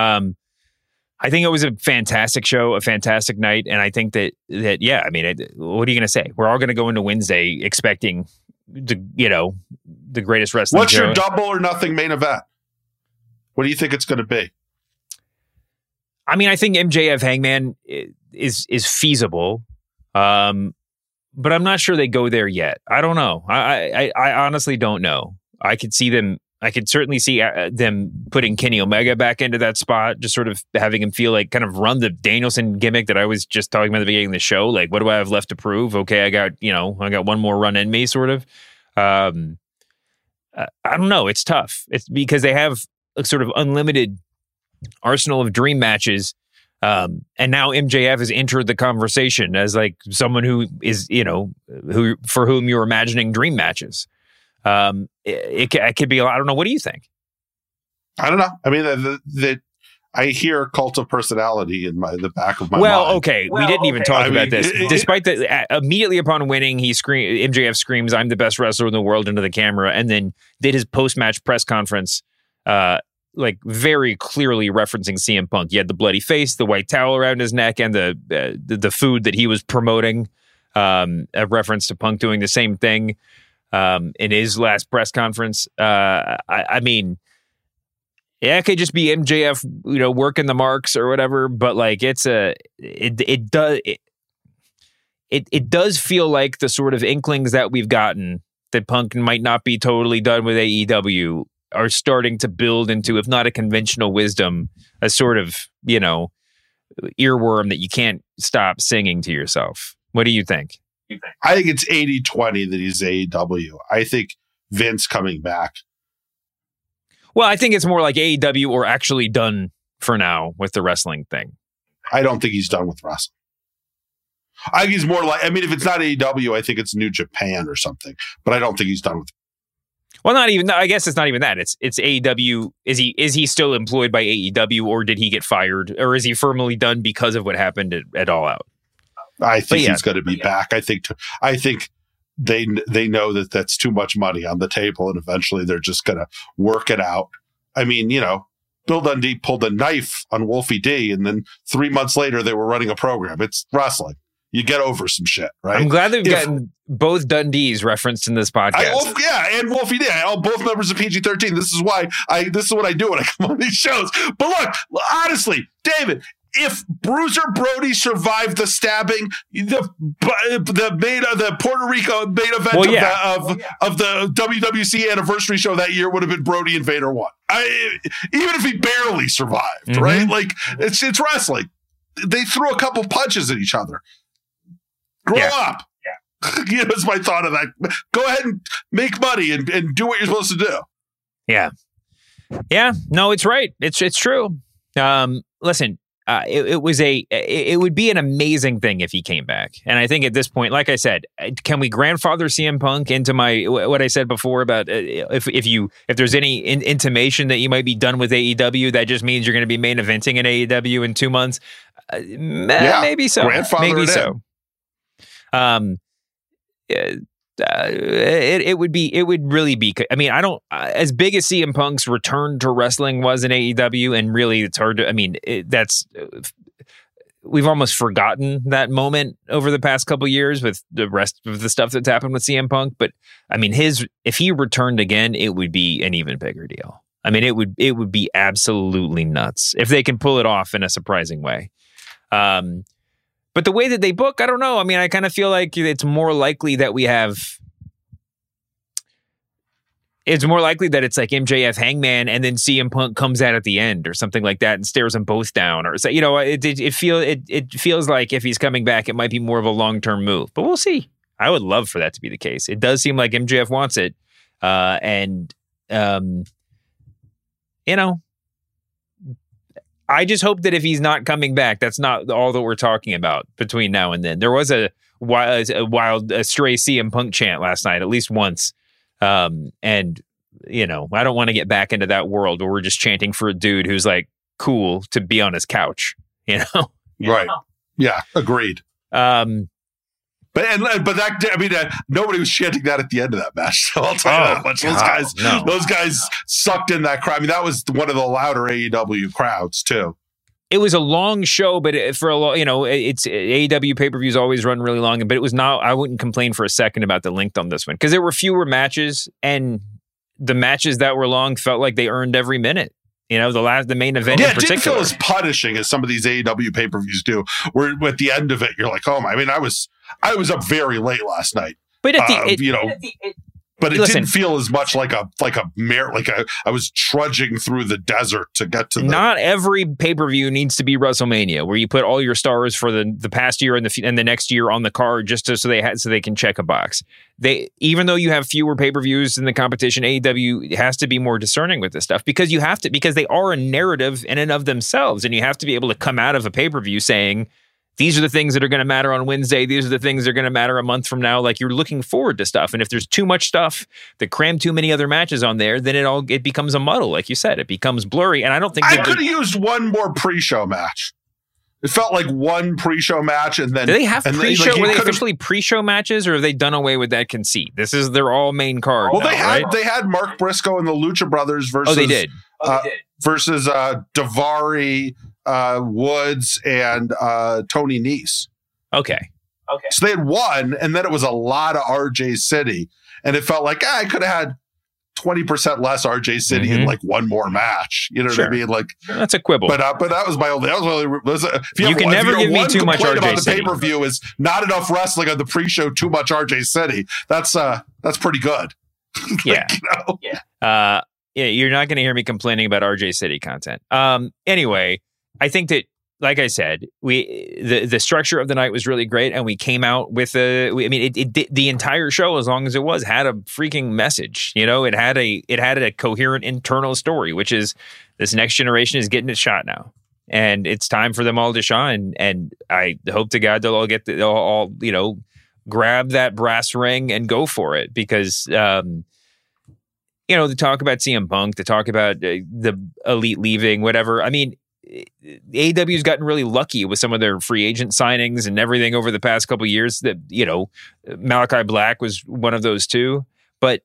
I think it was a fantastic show, a fantastic night. And I think that yeah, I mean, what are you going to say? We're all going to go into Wednesday expecting the greatest wrestling
What's
show.
your double or nothing main event? What do you think it's going to be?
I mean, I think MJF Hangman is feasible, but I'm not sure they go there yet. I don't know. I honestly don't know. I could certainly see them putting Kenny Omega back into that spot, just sort of having him feel like kind of run the Danielson gimmick that I was just talking about at the beginning of the show. Like, what do I have left to prove? Okay, I got one more run in me, sort of. I don't know. It's tough. It's because they have a sort of unlimited arsenal of dream matches. And now MJF has entered the conversation as like someone who is, for whom you're imagining dream matches. It could be, I don't know. What do you think?
I don't know. I mean, I hear cult of personality in the back of my mind.
Well, okay. We didn't even talk about this. Despite immediately upon winning, MJF screams, "I'm the best wrestler in the world" into the camera, and then did his post-match press conference, like very clearly referencing CM Punk. He had the bloody face, the white towel around his neck, and the food that he was promoting, a reference to Punk doing the same thing. In his last press conference. I mean, yeah, it could just be MJF, working the marks or whatever, but like it does feel like the sort of inklings that we've gotten that Punk might not be totally done with AEW are starting to build into, if not a conventional wisdom, a sort of, earworm that you can't stop singing to yourself. What do you think?
I think it's 80-20 that he's AEW. I think Vince coming back.
Well, I think it's more like AEW or actually done for now with the wrestling thing.
I don't think he's done with wrestling. I think he's more like, I mean, if it's not AEW, I think it's New Japan or something, but I don't think he's done with.
Well, not even, I guess it's not even that. It's AEW. Is he still employed by AEW, or did he get fired, or is he firmly done because of what happened at All Out?
I think he's going to be back. I think they know that that's too much money on the table, and eventually they're just going to work it out. I mean, Bill Dundee pulled a knife on Wolfie D, and then 3 months later they were running a program. It's wrestling. You get over some shit, right?
I'm glad that we've gotten both Dundees referenced in this podcast.
And Wolfie D. Both members of PG-13. This is what I do when I come on these shows. But look, honestly, David, if Bruiser Brody survived the stabbing, the Puerto Rico main event of the WWC anniversary show that year would have been Brody and Vader 1. Even if he barely survived, right? Like it's wrestling. They threw a couple punches at each other. Grow up. Yeah. That's my thought of that. Go ahead and make money and do what you're supposed to do.
Yeah. Yeah. No, it's right. It's true. Listen, it would be an amazing thing if he came back. And I think at this point, like I said, can we grandfather CM Punk into what I said before about if there's any intimation that you might be done with AEW, that just means you're going to be main eventing in AEW in 2 months? Maybe so. Maybe so. It would really be. I mean, I don't. As big as CM Punk's return to wrestling was in AEW, and really, it's hard to. I mean, we've almost forgotten that moment over the past couple years with the rest of the stuff that's happened with CM Punk. But I mean, if he returned again, it would be an even bigger deal. I mean, it would be absolutely nuts if they can pull it off in a surprising way. But the way that they book, I don't know. I mean, I kind of feel like it's more likely that it's like MJF Hangman and then CM Punk comes out at the end or something like that and stares them both down, or so, it feels like if he's coming back, it might be more of a long-term move, but we'll see. I would love for that to be the case. It does seem like MJF wants it. I just hope that if he's not coming back, that's not all that we're talking about between now and then. There was a wild stray CM Punk chant last night, at least once. And, I don't want to get back into that world where we're just chanting for a dude who's like cool to be on his couch,
Right. Yeah. Agreed. Nobody was chanting that at the end of that match. So I'll tell you that much. Those guys sucked in that crowd. I mean, that was one of the louder AEW crowds too.
It was a long show, but it's AEW pay-per-views always run really long. But it was not. I wouldn't complain for a second about the length on this one because there were fewer matches, and the matches that were long felt like they earned every minute. The main event in particular.
It didn't feel as punishing as some of these AEW pay-per-views do, where at the end of it, you're like, oh my, I mean, I was up very late last night. But it didn't feel as much like I was trudging through the desert to get to
Not every pay-per-view needs to be WrestleMania, where you put all your stars for the past year and the next year on the card just so they can check a box. Even though you have fewer pay-per-views in the competition, AEW has to be more discerning with this stuff because they are a narrative in and of themselves, and you have to be able to come out of a pay-per-view saying, these are the things that are going to matter on Wednesday. These are the things that are going to matter a month from now. Like, you're looking forward to stuff. And if there's too much stuff that cram too many other matches on there, then it becomes a muddle. Like you said, it becomes blurry. And I don't think
I could have used one more pre-show match. It felt like one pre-show match, and then
do they have pre-show? Were they officially pre-show matches, or have they done away with that conceit? They're all main card.
Well,
now,
they had Mark Briscoe and the Lucha Brothers versus.
They did.
Versus Daivari, Woods, and Tony Nese.
Okay.
So they had one, and then it was a lot of RJ City, and it felt like I could have had 20% less RJ City in like one more match. You know what I mean? Like,
that's a quibble.
But that was my only.
You can never give me too much RJ
about
City.
The pay-per-view is not enough wrestling on the pre-show. Too much RJ City. That's pretty good.
Yeah. Yeah, you're not going to hear me complaining about RJ City content. Anyway, I think that like I said, the structure of the night was really great, and we came out with the entire show, as long as it was, had a freaking message. You know, it had a coherent internal story, which is this next generation is getting its shot now, and it's time for them all to shine. And I hope to God they'll all grab that brass ring and go for it, because the talk about CM Punk, the talk about the Elite leaving, whatever. I mean, AEW's gotten really lucky with some of their free agent signings and everything over the past couple of years. That Malachi Black was one of those too. But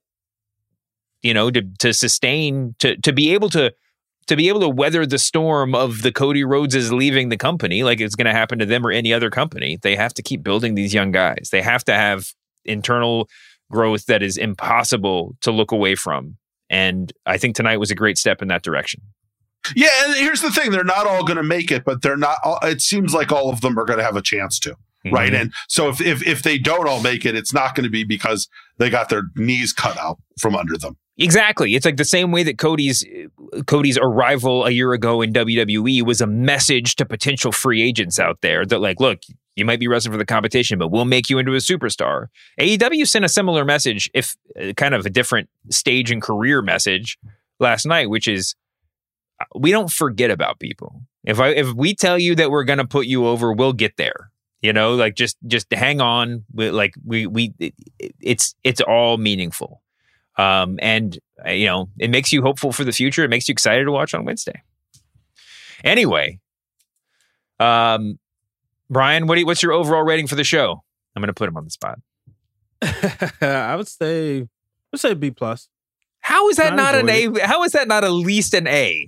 to sustain, to be able to weather the storm of the Cody Rhodes is leaving the company, like it's going to happen to them or any other company, they have to keep building these young guys. They have to have internal growth that is impossible to look away from. And I think tonight was a great step in that direction.
Yeah, and here's the thing. They're not all going to make it, but they're not. It seems like all of them are going to have a chance to, right? And so if they don't all make it, it's not going to be because they got their knees cut out from under them.
Exactly. It's like the same way that Cody's arrival a year ago in WWE was a message to potential free agents out there that, like, look, you might be wrestling for the competition, but we'll make you into a superstar. AEW sent a similar message, if kind of a different stage and career message last night, which is, we don't forget about people. If we tell you that we're going to put you over, we'll get there. Like just hang on. It's all meaningful. And it makes you hopeful for the future. It makes you excited to watch on Wednesday. Anyway, Brian, what's your overall rating for the show? I'm going to put him on the spot.
I would say B+.
How is that not an A? How is that not at least an A?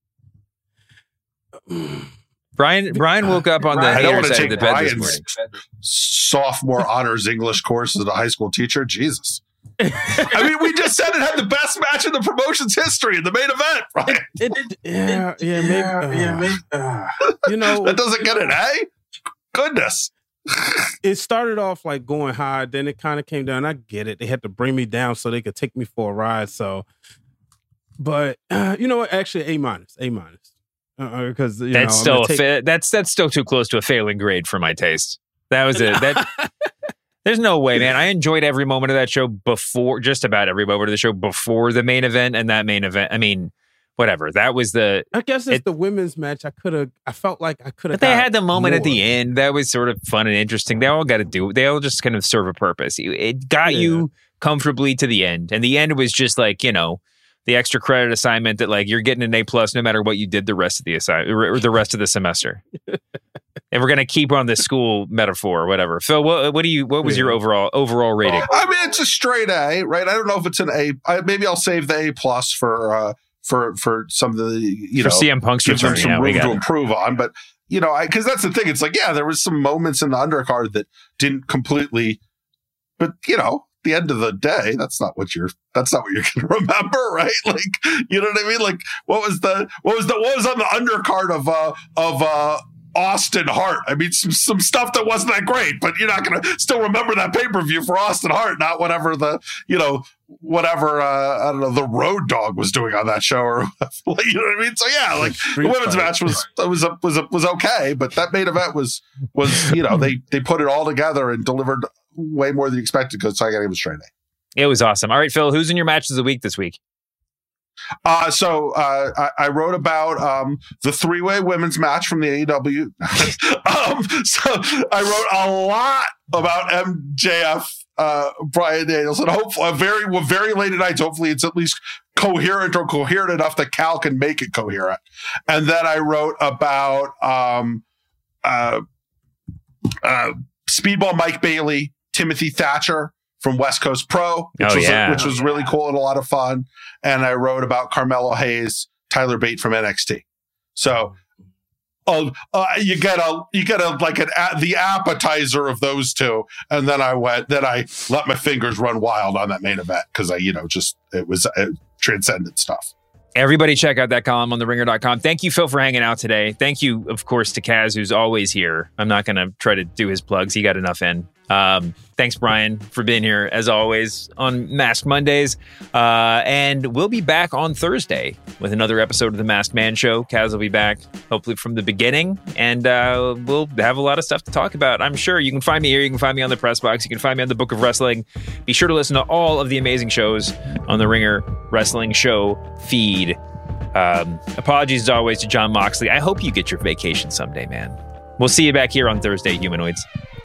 Brian woke up on the other side of the bed this morning.
Sophomore honors English course as a high school teacher. Jesus. I mean, we just said it had the best match in the promotion's history in the main event, right?
Maybe.
That doesn't get an A? Goodness.
It started off like going high, then it kind of came down. I get it. They had to bring me down so they could take me for a ride. So, but you know what? Actually, A-. Because
that's still that's still too close to a failing grade for my taste. That was it. There's no way, man. I enjoyed every moment of that show just about every moment of the show before the main event, and that main event. I mean, whatever. That was I guess it's the women's match. I felt like I could have. But they had the moment at the end that was sort of fun and interesting. They all just kind of serve a purpose. It got you comfortably to the end, and the end was just like, the extra credit assignment that, like, you're getting an A+ no matter what you did the rest of the assignment or the rest of the semester. And we're gonna keep on this school metaphor or whatever. Phil, what was your overall rating?
I mean, it's a straight A, right? I don't know if it's an A. Maybe I'll save the A+ for some of the
for CM Punk's return.
Give them some room to improve on, but because that's the thing. It's like, there was some moments in the undercard that didn't completely, but the end of the day, that's not what you're going to remember, right? Like, you know what I mean? Like, what was on the undercard of Austin Hart? I mean, some stuff that wasn't that great, but you're not going to still remember that pay-per-view for Austin Hart, not whatever the I don't know, the Road Dogg was doing on that show, or you know what I mean? So the women's match was okay, but that main event was they put it all together and delivered way more than expected, because I got to give it straight A.
It was awesome. All right, Phil, who's in your matches of the week this week?
So I wrote about the three-way women's match from the AEW. So I wrote a lot about MJF, Bryan Danielson. Hopefully, very late at night. Hopefully, it's at least coherent enough that Cal can make it coherent. And then I wrote about Speedball Mike Bailey, Timothy Thatcher from West Coast Pro, which was really cool and a lot of fun. And I wrote about Carmelo Hayes, Tyler Bate from NXT. So you get the appetizer of those two, and then I let my fingers run wild on that main event, because it was transcendent stuff.
Everybody check out that column on theringer.com. Thank you, Phil, for hanging out today. Thank you, of course, to Kaz, who's always here. I'm not going to try to do his plugs. He got enough in. Thanks, Brian, for being here, as always, on Masked Mondays. And we'll be back on Thursday with another episode of The Masked Man Show. Kaz will be back, hopefully from the beginning, and we'll have a lot of stuff to talk about, I'm sure. You can find me here. You can find me on the Press Box. You can find me on the Book of Wrestling. Be sure to listen to all of the amazing shows on the Ringer Wrestling Show feed. Apologies, as always, to John Moxley. I hope you get your vacation someday, man. We'll see you back here on Thursday, humanoids.